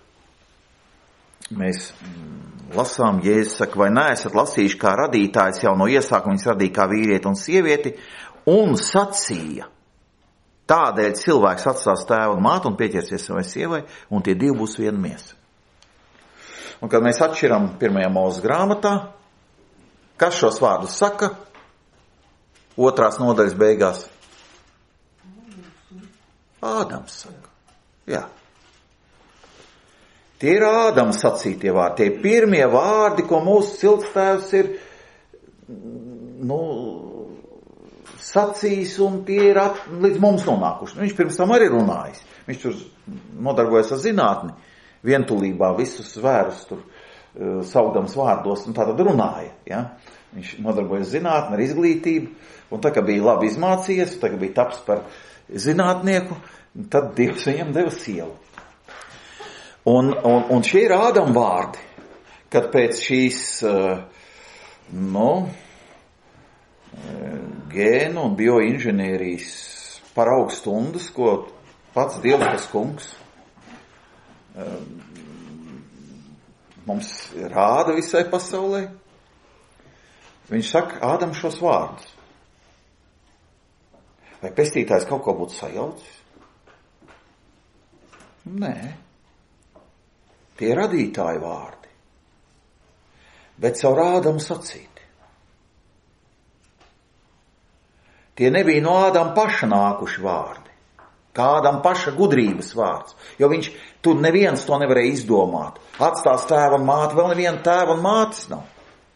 mēs lasām, Jēzus saka, vai neesat lasījuši, kā radītājs jau no iesākuma viņus radīja kā vīrieti un sievieti, un sacīja, tādēļ cilvēks atstās tēvu un mātu un pieķersies savai sievai, un tie divi būs viena miesa. Un kad mēs atšķiram pirmajā Mūzes grāmatā, kas šos vārdus saka, otrās nodaļas beigās? Ādams saka. Jā. Tie ir Ādama sacītie vārdi, tie pirmie vārdi, ko mūsu ciltstēvs ir, nu, sacījis, un tie ir at, līdz mums nonākuši. Viņš pirms tam arī runājis. Viņš tur nodarbojas ar zinātni, vientulībā visus zvērus tur uh, saukdams vārdos, un tā tad runāja. Ja? Viņš nodarbojas zinātni ar izglītību, un tā kā bija labi izmācījies, tā kā bija taps par zinātnieku, tad Dievs viņam deva sievu. Un, un, un šie ir Ādama vārdi, kad pēc šīs, uh, nu, gēnu un bioinženierijas paraugstundas, ko pats Dievs, tas kungs, mums rāda visai pasaulē. Viņš saka Ādam šos vārdus. Vai pestītājs kaut ko būtu sajaucis? Nē. Tie ir radītāji vārdi. Bet caur Ādamu sacīti. Tie nebija no Ādama paša nākuši vārdi. Kā Ādama paša gudrības vārds. Jo viņš, tu neviens to nevarēja izdomāt. Atstās tēvu un māti, vēl neviena tēva un mātes nav.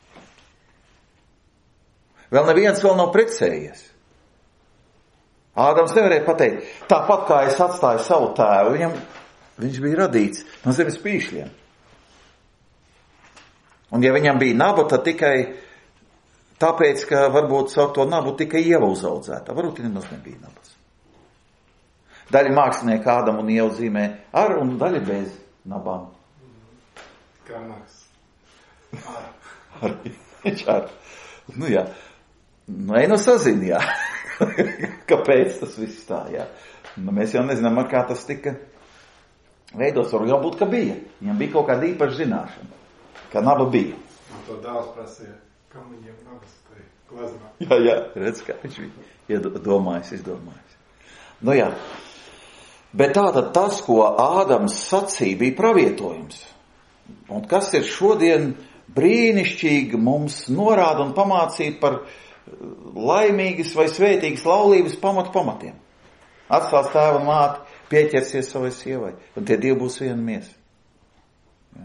Vēl neviens vēl nav precējies. Ādams nevarēja pateikt, tāpat kā es atstāju savu tēvu, viņam, viņš bija radīts no zemes pīšļiem. Un ja viņam bija naba, tad tikai tāpēc, ka varbūt savu to nabu tikai Ieva uzaudzētā. Varbūt nemaz nebija nabas. Daļa mākslinieka Ādamu un Ievu zīmē ar un daļa bez nabām. Kā māks? Ar. Viņš ar. Nu jā. Nu, ej no sazini, jā. Kāpēc tas viss tā, jā. Nu, mēs jau nezinām, ar kā tas tika Veidos var jau būt, ka bija. Viņam bija kaut kāda īpaša zināšana, ka naba bija. Un to dēls prasīja, kam viņiem nabas tai glaznā. Jā, jā, redz, kā viņš bija iedomājis, izdomājis. Nu jā. Bet tātad tas, ko Ādams sacīja, bija pravietojums. Un kas ir šodien brīnišķīgi mums norāda un pamācīja par laimīgas vai svētīgas laulības pamatu pamatiem. Atstās tēvu un māti, pieķersies savai sievai, un tie divi būs viena miesa. Ja?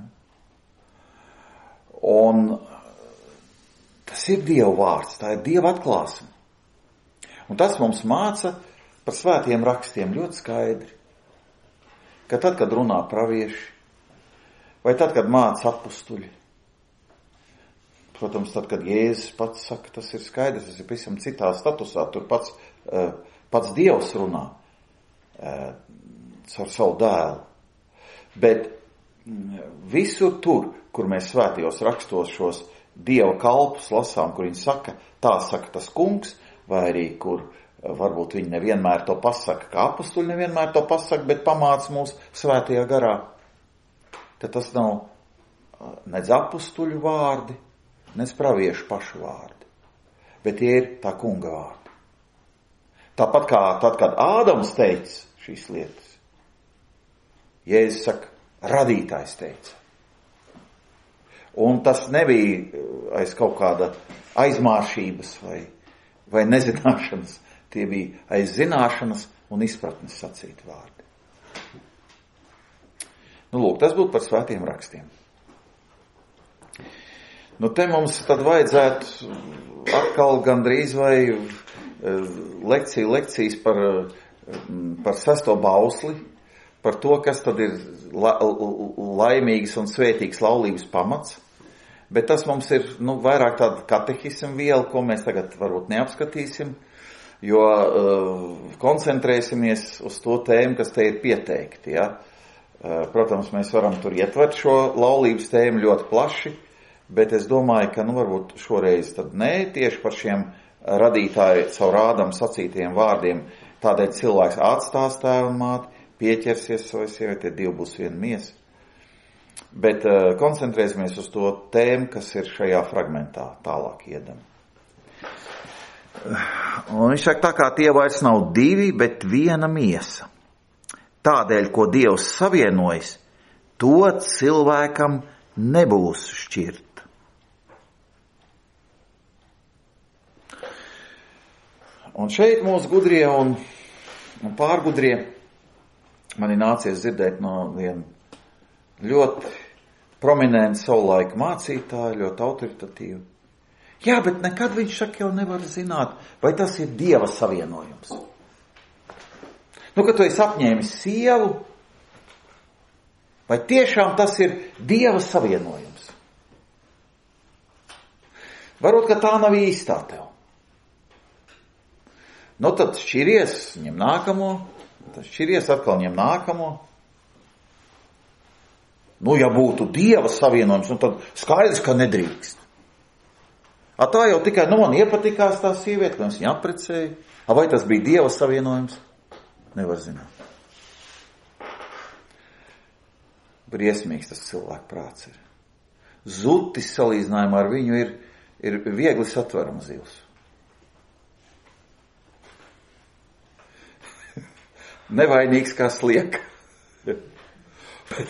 Un tas ir Dieva vārds, tā ir Dieva atklāsme. Un tas mums māca par svētiem rakstiem ļoti skaidri. Ka tad, kad runā pravieši, vai tad, kad māca apustuļi, protams, tad, kad Jēzus pats saka, tas ir skaidrs, tas ir pavisam citā statusā, tur pats, pats Dievs runā ar savu dēlu. Bet visur tur, kur mēs svētajos rakstos šos Dieva kalpus lasām, kur viņi saka, tā saka tas kungs, vai arī kur varbūt viņi nevienmēr to pasaka, kā apustuļi nevienmēr to pasaka, bet pamāca mūs svētajā garā. Tad tas nav nedz apustuļu vārdi, nedz praviešu pašu vārdi, bet tie ir tā kunga vārdi. Tāpat kā tad, kad Ādams teica šīs lietas, Jēzus saka, radītājs teica. Un tas nebija aiz kaut kāda aizmāršības vai, vai nezināšanas, tie bija aiz zināšanas un izpratnes sacīti vārdi. Nu, lūk, tas būtu par svētiem rakstiem. Nu, te mums tad vajadzētu atkal gandrīz vai lekciju lekcijas par, par sesto bausli, par to, kas tad ir la, laimīgas un svētīgas laulības pamats. Bet tas mums ir, nu, vairāk tāda katehisma viela, ko mēs tagad varbūt neapskatīsim, jo uh, koncentrēsimies uz to tēmu, kas te ir pieteikti, ja. Uh, protams, mēs varam tur ietvert šo laulības tēmu ļoti plaši, bet es domāju, ka, nu, varbūt šoreiz tad nē, tieši par šiem radītāju caur Ādamu sacītajiem vārdiem, tādēļ cilvēks atstās tēvu un māti, pieķersies savai sievai, tie divi būs viena miesa. Bet uh, koncentrēsimies uz to tēmu, kas ir šajā fragmentā tālāk iedam. Un viņš saka, tā kā tie vairs nav divi, bet viena miesa. Tādēļ, ko Dievs savienojis, to cilvēkam nebūs šķirt. Un šeit mūsu gudrie un, un pārgudrie man ir nācies dzirdēt no viena ļoti prominenta savulaika mācītāja, ļoti autoritatīva. Jā, bet nekad viņš saka jau nevar zināt, vai tas ir Dieva savienojums. Nu, kad tu esi apņēmis sievu, vai tiešām tas ir Dieva savienojums? Varbūt, ka tā nav īstā tev. Nu, tad šķiries, ņem nākamo, tad šķiries, atkal ņem nākamo. Nu, ja būtu Dieva savienojums, nu, tad skaidrs, ka nedrīkst. A tā jau tikai, nu, man iepatikās tā sieviete, kad es viņu apprecēju. A vai tas bija Dieva savienojums? Nevar zināt. Briesmīgs tas cilvēku prāts ir. Zutis salīdzinājumā ar viņu ir, ir viegli satverama zivs. Nevainīgs kā slieka. Bet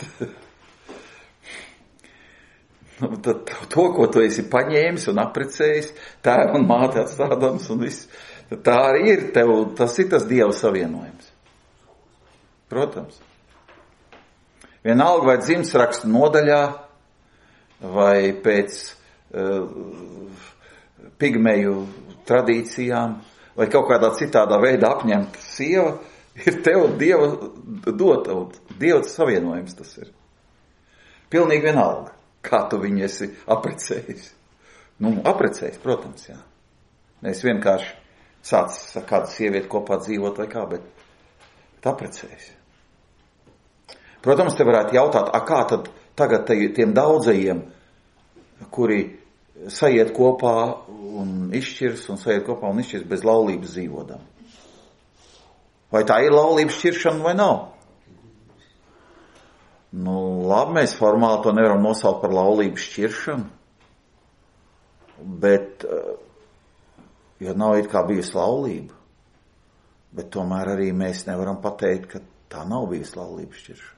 nu, tad to, ko tu esi paņēmis un apprecējis, tēvu un māti atstādams un viss, tā arī ir tev, tas ir tas Dieva savienojums. Protams. Vienalga vai dzimtsrakstu nodaļā, vai pēc uh, pigmeju tradīcijām, vai kaut kādā citādā veidā apņemta sieva, ir tev Dieva dota, Dieva savienojums tas ir. Pilnīgi vienalga, kā tu viņu esi apprecējis. Nu, apprecējis, protams, jā. Es vienkārši sācis ar kādu sievieti kopā dzīvot vai kā, bet, bet apprecējis. Protams, te varētu jautāt, a kā tad tagad tiem daudzajiem, kuri sajiet kopā un izšķirs un sajiet kopā un izšķirs bez laulības dzīvodam. Vai tā ir laulības šķiršana vai nav? Nu, labi, mēs formāli to nevaram nosaukt par laulību šķiršanu, bet, jo nav it kā bijusi laulība, bet tomēr arī mēs nevaram pateikt, ka tā nav bijusi laulību šķiršana.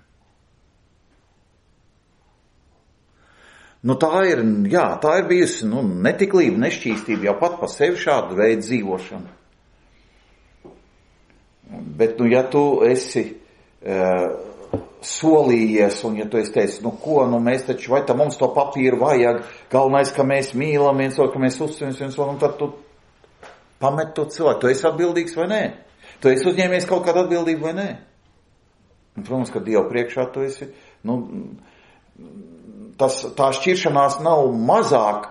Nu, tā ir, jā, tā ir bijusi, nu, netiklība, nešķīstība jau pat pa sevi šādu veidu dzīvošanu. Bet, nu, ja tu esi uh, solījies, un ja tu esi teicis, nu, ko, nu, mēs taču, vai tā mums to papīru vajag, galvenais, ka mēs mīlam viens otru, ka mēs uzticams viens otru, un tad tu pamet to cilvēku. Tu esi atbildīgs vai nē? Tu esi uzņēmies kaut kādu atbildību vai nē? Un, protams, ka Dievu priekšā tu esi, nu, tas, tā šķiršanās nav mazāk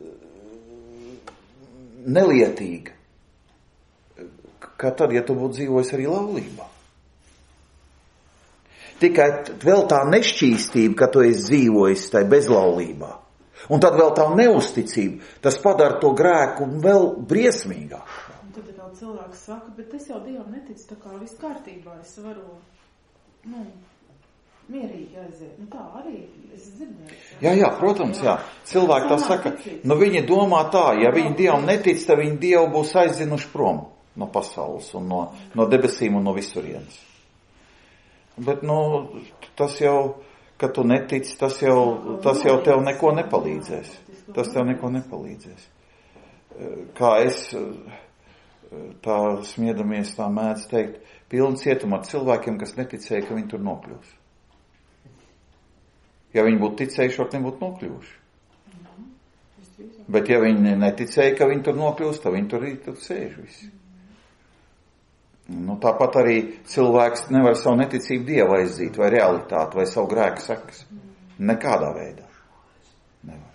nelietīga, kā tad, ja tu būtu dzīvojis arī laulībā. Tikai vēl tā nešķīstība, ka tu esi dzīvojis tai bezlaulībā. Un tad vēl tā neusticība, tas padara to grēku vēl briesmīgāk. Un tad vēl cilvēks saka, bet es jau Dievam neticu, tā kā viss kārtībā, es varu, nu, mierīgi aiziet. Nu tā arī es dzirdēju. Jā, jā, protams, jā. Cilvēki tā saka, nu viņi domā tā, ja viņi Dievam netic, tad viņi Dievu būs aizzinuši prom no pasaules un no, no debesīm un no visurienes. Bet, nu, tas jau, ka tu netici, tas jau, tas jau tev neko nepalīdzēs. Tas tev neko nepalīdzēs. Kā es, tā smiedamies, tā mēdz teikt, pilni cietuma ar cilvēkiem, kas neticēja, ka viņi tur nokļūs. Ja viņi būtu ticējuši, var nebūtu nokļūši. Bet ja viņi neticēja, ka viņi tur nokļūs, tad viņi tur arī tur sēž visi. Nu, tāpat arī cilvēks nevar savu neticību Dievu aizzīt, vai realitāti, vai savu grēku sakas. Nekādā veidā. Nevar.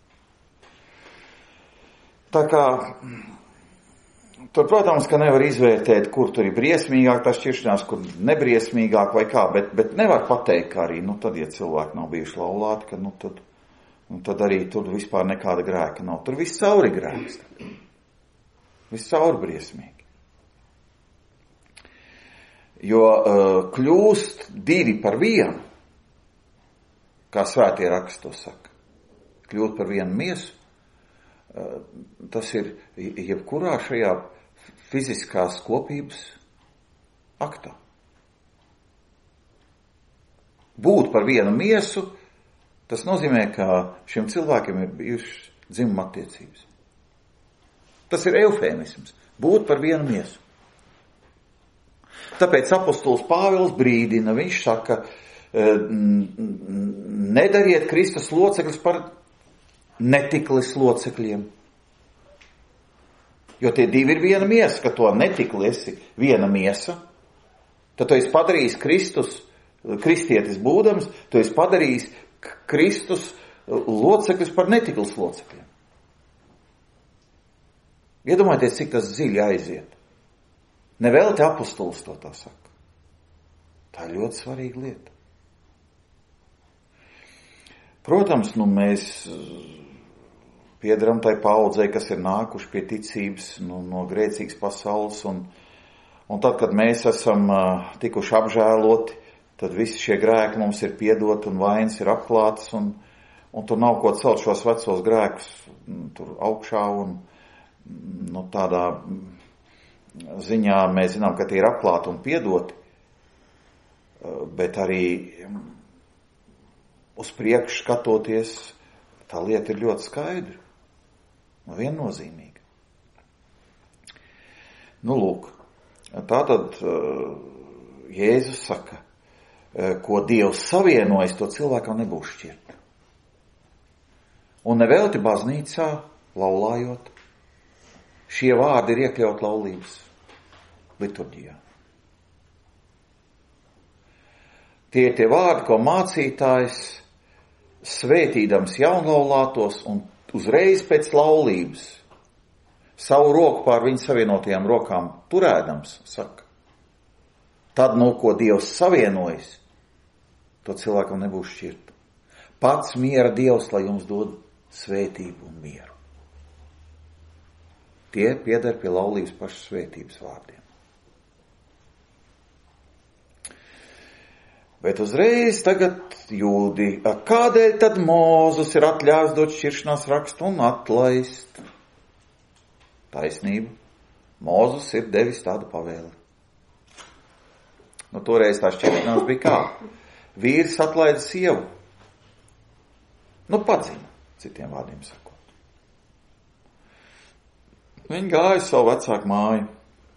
Tā kā, tur, protams, ka nevar izvērtēt, kur tur ir briesmīgāk tā šķiršanās, kur nebriesmīgāk vai kā, bet, bet nevar pateikt, ka arī, nu, tad, ja cilvēki nav bijuši laulāti, ka, nu, tad, nu, tad arī tur vispār nekāda grēka nav. Tur viss cauri grēks. Viss cauri briesmīgi. Jo uh, kļūst divi par vienu, kā svētie raksti to saka. Kļūt par vienu miesu, uh, tas ir jebkurā šajā fiziskās kopības aktā. Būt par vienu miesu, tas nozīmē, ka šiem cilvēkiem ir bijušas dzimuma attiecības. Tas ir eufēmisms. Būt par vienu miesu. Tāpēc apostols Pāvils brīdina, viņš saka, nedariet Kristus locekļus par netiklis locekļiem. Jo tie divi ir viena miesa, ka to netikli esi viena miesa, tad tu esi padarījis Kristus, kristietis būdams, tu esi padarījis Kristus locekļus par netiklis locekļiem. Iedomājieties, cik tas dziļi aiziet. Nevēl te apostols to tā saka. Tā ir ļoti svarīga lieta. Protams, nu mēs piedaram tai paudzei, kas ir nākuši pie ticības nu, no grēcīgas pasaules, un, un tad, kad mēs esam uh, tikuši apžēloti, tad visi šie grēki mums ir piedoti un vainas ir apklātas, un, un tur nav ko celt šos vecos grēkus tur augšā, un nu, tādā ziņā mēs zinām, ka tie ir apklāti un piedoti, bet arī uz priekšu skatoties, tā lieta ir ļoti skaidra, nu viennozīmīga. Nu, lūk, tātad Jēzus saka, ko Dievs savienojas, to cilvēkam nebūs šķirt. Un nevelti baznīcā, laulājot, šie vārdi ir iekļaut laulības liturģijā. Tie ir tie vārdi, ko mācītājs svētīdams jaunlaulātos un uzreiz pēc laulības savu roku pār viņu savienotajām rokām turēdams saka. Tad, no ko Dievs savienojas, to cilvēkam nebūs šķirt. Pats miera Dievs, lai jums dod svētību un mieru. Tie pieder pie laulības pašas svētības vārdiem. Bet uzreiz tagad jūdi, kādēļ tad Mūzus ir atļāvis dot šķiršanās rakstu un atlaist? Taisnība. Mūzus ir devis tādu pavēli. Nu, toreiz tā šķiršanās bija kā? Vīrs atlaida sievu. Nu, padzina, citiem vārdiem sakot. Viņa gāja savu vecāku māju.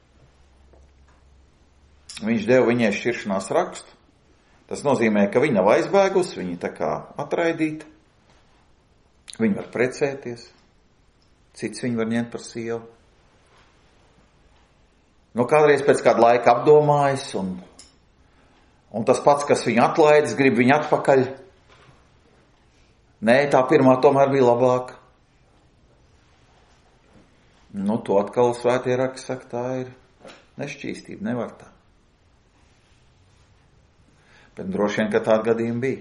Viņš deva viņai šķiršanās rakstu. Tas nozīmē, ka viņa nav aizbēgusi, viņa tā kā atraidīta. Viņa var precēties. Cits viņu var ņemt par sievu. Nu, kādreiz pēc kāda laika apdomājas, un, un tas pats, kas viņu atlaidis, grib viņu atpakaļ. Nē, tā pirmā tomēr bija labāka. Nu, to atkal svētie raksti saka, tā ir nešķīstība, nevar tā. Bet droši vien, ka tāda gadījuma bija.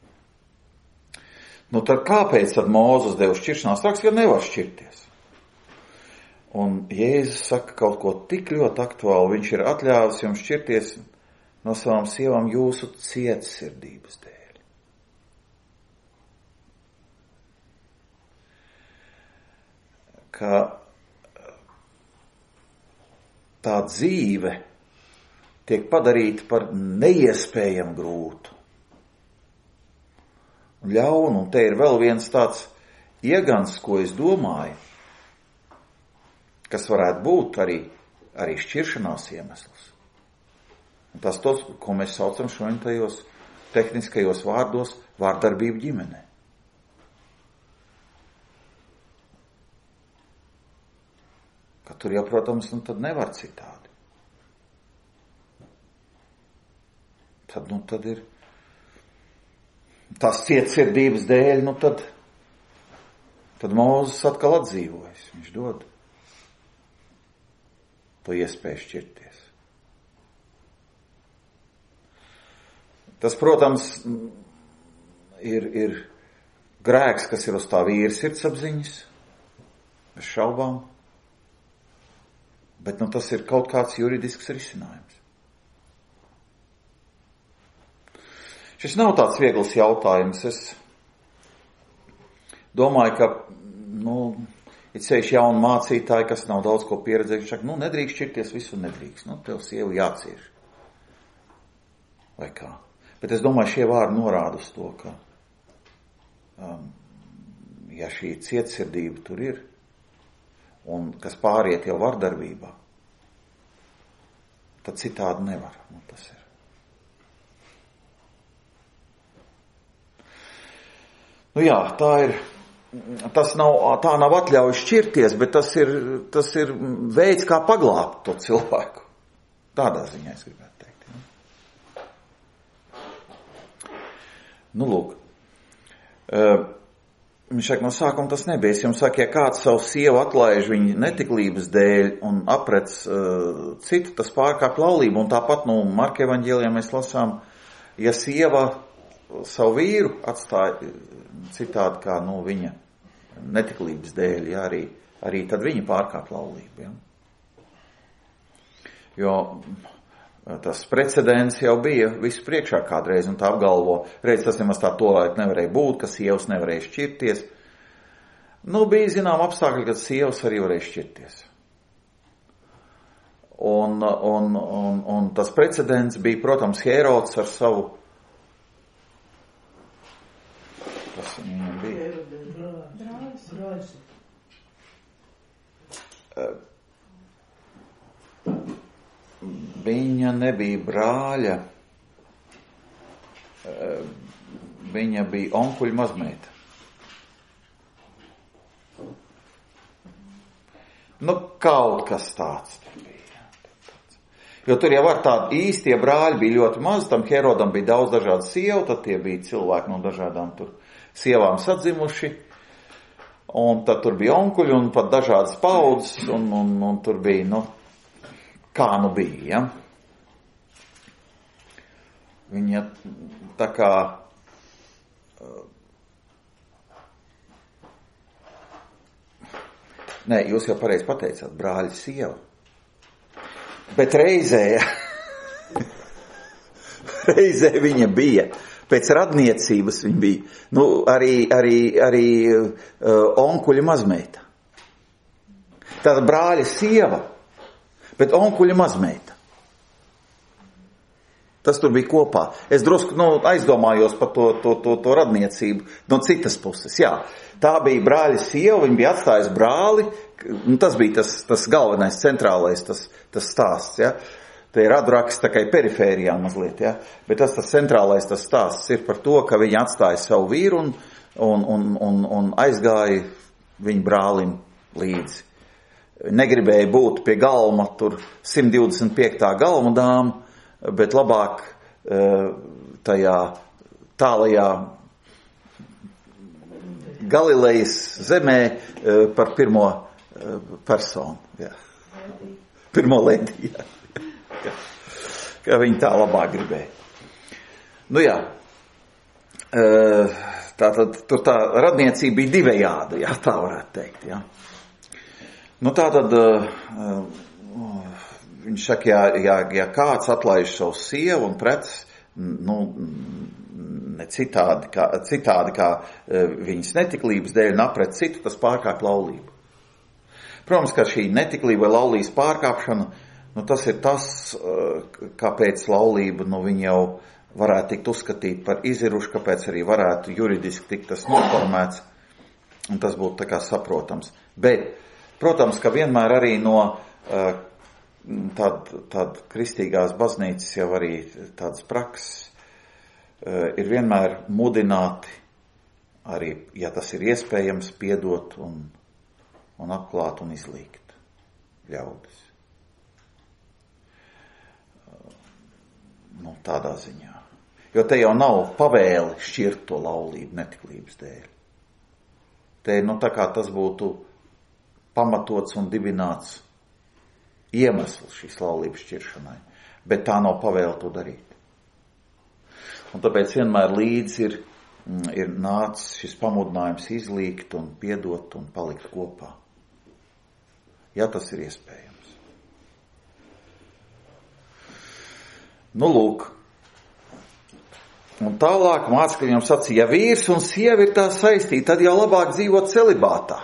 Nu, tad kāpēc tad Mūzus deva šķiršanās rakstu, ja nevar šķirties? Un Jēzus saka kaut ko tik ļoti aktuālu, viņš ir atļāvis jums šķirties no savām sievām jūsu cietsirdības dēļ. Ka tā dzīve tiek padarīta par neiespējamu grūtu. Ļaunu, un te ir vēl viens tāds iegans, ko es domāju, kas varētu būt arī, arī šķiršanās iemesls. Un tas tos, ko mēs saucam šodien tajos tehniskajos vārdos, vārdarbību ģimenē. Ka tur jau, protams, nu tad nevar citādi. Tad, nu, tad ir tās cietsirdības dēļ, nu tad, tad Mūzus atkal atdzīvojas. Viņš dod to iespēju šķirties. Tas, protams, ir, ir grēks, kas ir uz tā vīra sirdsapziņas, bez šaubām, bet nu, tas ir kaut kāds juridisks risinājums. Šis nav tāds viegls jautājums. Es domāju, ka, nu, ir sevišķi jauni mācītāji, kas nav daudz ko pieredzējuši, saka, nu, nedrīkst šķirties, visu nedrīkst. Nu, tev sievu jācieš. Vai kā? Bet es domāju, šie vārdi norāda uz to, ka, um, ja šī cietsirdība tur ir, un kas pāriet jau vardarbībā, tad citādi nevar. Nu, tas ir. Nu jā, tā ir, tas nav, tā nav atļauja šķirties, bet tas ir, tas ir veids, kā paglābt to cilvēku. Tādā ziņā es gribētu teikt. Ja? Nu, lūk. Viņš saka, no sākuma tas nebija. Es jums saku, ja kāds savu sievu atlaiž viņa netiklības dēļ un aprec uh, citu, tas pārkāp laulību. Un tāpat, nu, Marka evaņģēlijā mēs lasām, ja sieva savu vīru atstāja citādi kā, nu, viņa netiklības dēļ, ja, arī, arī tad viņa pārkāp laulību. Ja. Jo tas precedents jau bija visu priekšā kādreiz, un tā apgalvo, reiz tas nemaz tā tolaik nevarēja būt, ka sievas nevarēja šķirties. Nu, bija zinām apstākļi, kad sievas arī varēja šķirties. Un, un, un, un tas precedents bija, protams, Hērods ar savu kas viņam bija? Brālis. Viņa nebija brāļa. Viņa bija onkuļa mazmeita. Nu, kaut kas tāds tur bija. Jo tur jau var tādi īstie brāļi bija ļoti maz, tam Herodam bija daudz dažādu sievu, tad tie bija cilvēki no dažādām tur sievām sadzimuši, un tad tur bija onkuļi un pat dažādas paudzes, un, un, un tur bija, nu, kā nu bija, ja? Viņa tā kā nē, jūs jau pareizi pateicāt, brāļi sieva. Bet reizē reizē viņa bija. Pēc radniecības viņa bija. Nu, arī, arī, arī uh, onkuļa mazmeita. Tāda brāļa sieva, bet onkuļa mazmeita. Tas tur bija kopā. Es drusku nu, aizdomājos par to, to, to, to radniecību no citas puses. Jā, tā bija brāļa sieva, viņa bija atstājusi brāli. Tas bija tas, tas galvenais, centrālais tas, tas stāsts. Ja? Te ir radraksts tā kā perifērijā mazliet. Ja? Bet tas, tas centrālais tas stāsts ir par to, ka viņa atstāja savu vīru un, un, un, un, un aizgāja viņa brālim līdzi. Negribēja būt pie galma, tur simt divdesmit piektā galma dāma, bet labāk tajā tālajā Galilejas zemē par pirmo personu. Jā. Pirmo ledi, jā. Jā. Ka viņi tā labāk gribēja. Nu jā, tā tad tur tā radniecība bija divējāda, jā, tā varētu teikt, jā. Nu tā tad viņš saka, ja, ja, ja kāds atlaiž savu sievu un prec, nu, ne citādi kā, citādi kā viņas netiklības dēļ un apret citu, tas pārkāp laulību. Protams, ka šī netiklība vai laulības pārkāpšana, nu, tas ir tas, kāpēc laulība, nu, viņa jau varētu tikt uzskatīt par izirušu, kāpēc arī varētu juridiski tikt tas noformēts, un tas būtu tā kā saprotams. Bet, protams, ka vienmēr arī no Tāda, tāda kristīgās baznīcas jau arī tādas prakses ir vienmēr mudināti, arī, ja tas ir iespējams, piedot un, un atklāt un izlīgt ļaudis. Nu, tādā ziņā. Jo te jau nav pavēle šķirt to laulību netiklības dēļ. Te, nu, tā kā tas būtu pamatots un dibināts iemesls šīs laulības šķiršanai, bet tā nav pavēle to darīt. Un tāpēc vienmēr līdz ir, ir nācis šis pamudinājums izlīgt un piedot un palikt kopā. Ja tas ir iespējams. Nu, lūk. Un tālāk mācekļiem sacīja, ja vīrs un sieva ir tā saistīti, tad jau labāk dzīvot celibātā.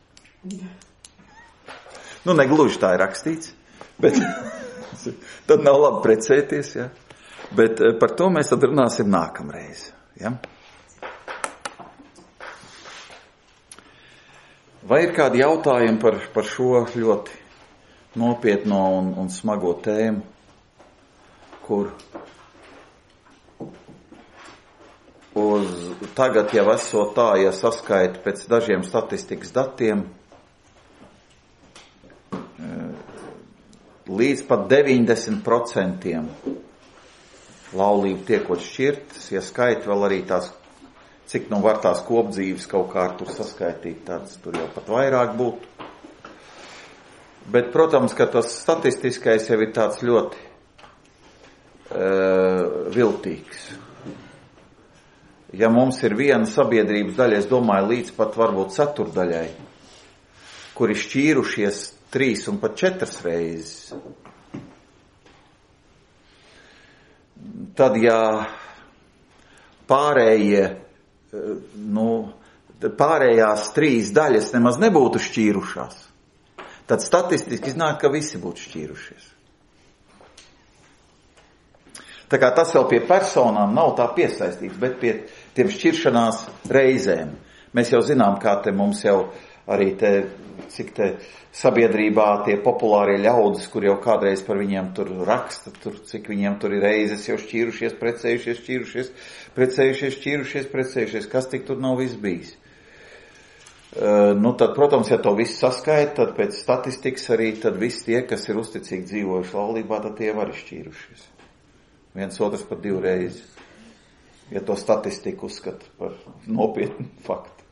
Nu, negluži tā ir rakstīts. Bet tad nav labi precēties, ja? Bet par to mēs tad runāsim nākamreiz. Ja? Vai ir kādi jautājumi par, par šo ļoti nopietno un, un smago tēmu, kur uz tagad jau esot tā, ja saskaita pēc dažiem statistikas datiem, līdz pat deviņdesmit procentiem laulību tiekot šķirtas, ja skaita vēl arī tās, cik nu var tās kopdzīves kaut kā tur saskaitīt, tāds tur jau pat vairāk būtu. Bet, protams, ka tas statistiskais jau ir tāds ļoti uh, viltīgs. Ja mums ir viena sabiedrības daļa, es domāju, līdz pat varbūt ceturdaļai, kuri šķīrušies trīs un pat četras reizes. Tad, ja pārējie, nu, pārējās trīs daļas nemaz nebūtu šķīrušās, tad statistiski iznāk, ka visi būtu šķīrušies. Tā kā tas vēl pie personām nav tā piesaistīts, bet pie tiem šķiršanās reizēm. Mēs jau zinām, kā te mums jau arī te, cik te sabiedrībā tie populārie ļaudis, kur jau kādreiz par viņiem tur raksta, tur, cik viņiem tur ir reizes jau šķīrušies, precējušies, šķīrušies, precējušies, šķīrušies, precējušies, kas tik tur nav viss bijis. Uh, nu tad, protams, ja to viss saskaita, tad pēc statistikas arī tad visi tie, kas ir uzticīgi dzīvojuši laulībā, tad tie var šķīrušies. Viens otrs pat divreiz, ja to statistiku uzskata par nopietnu faktu.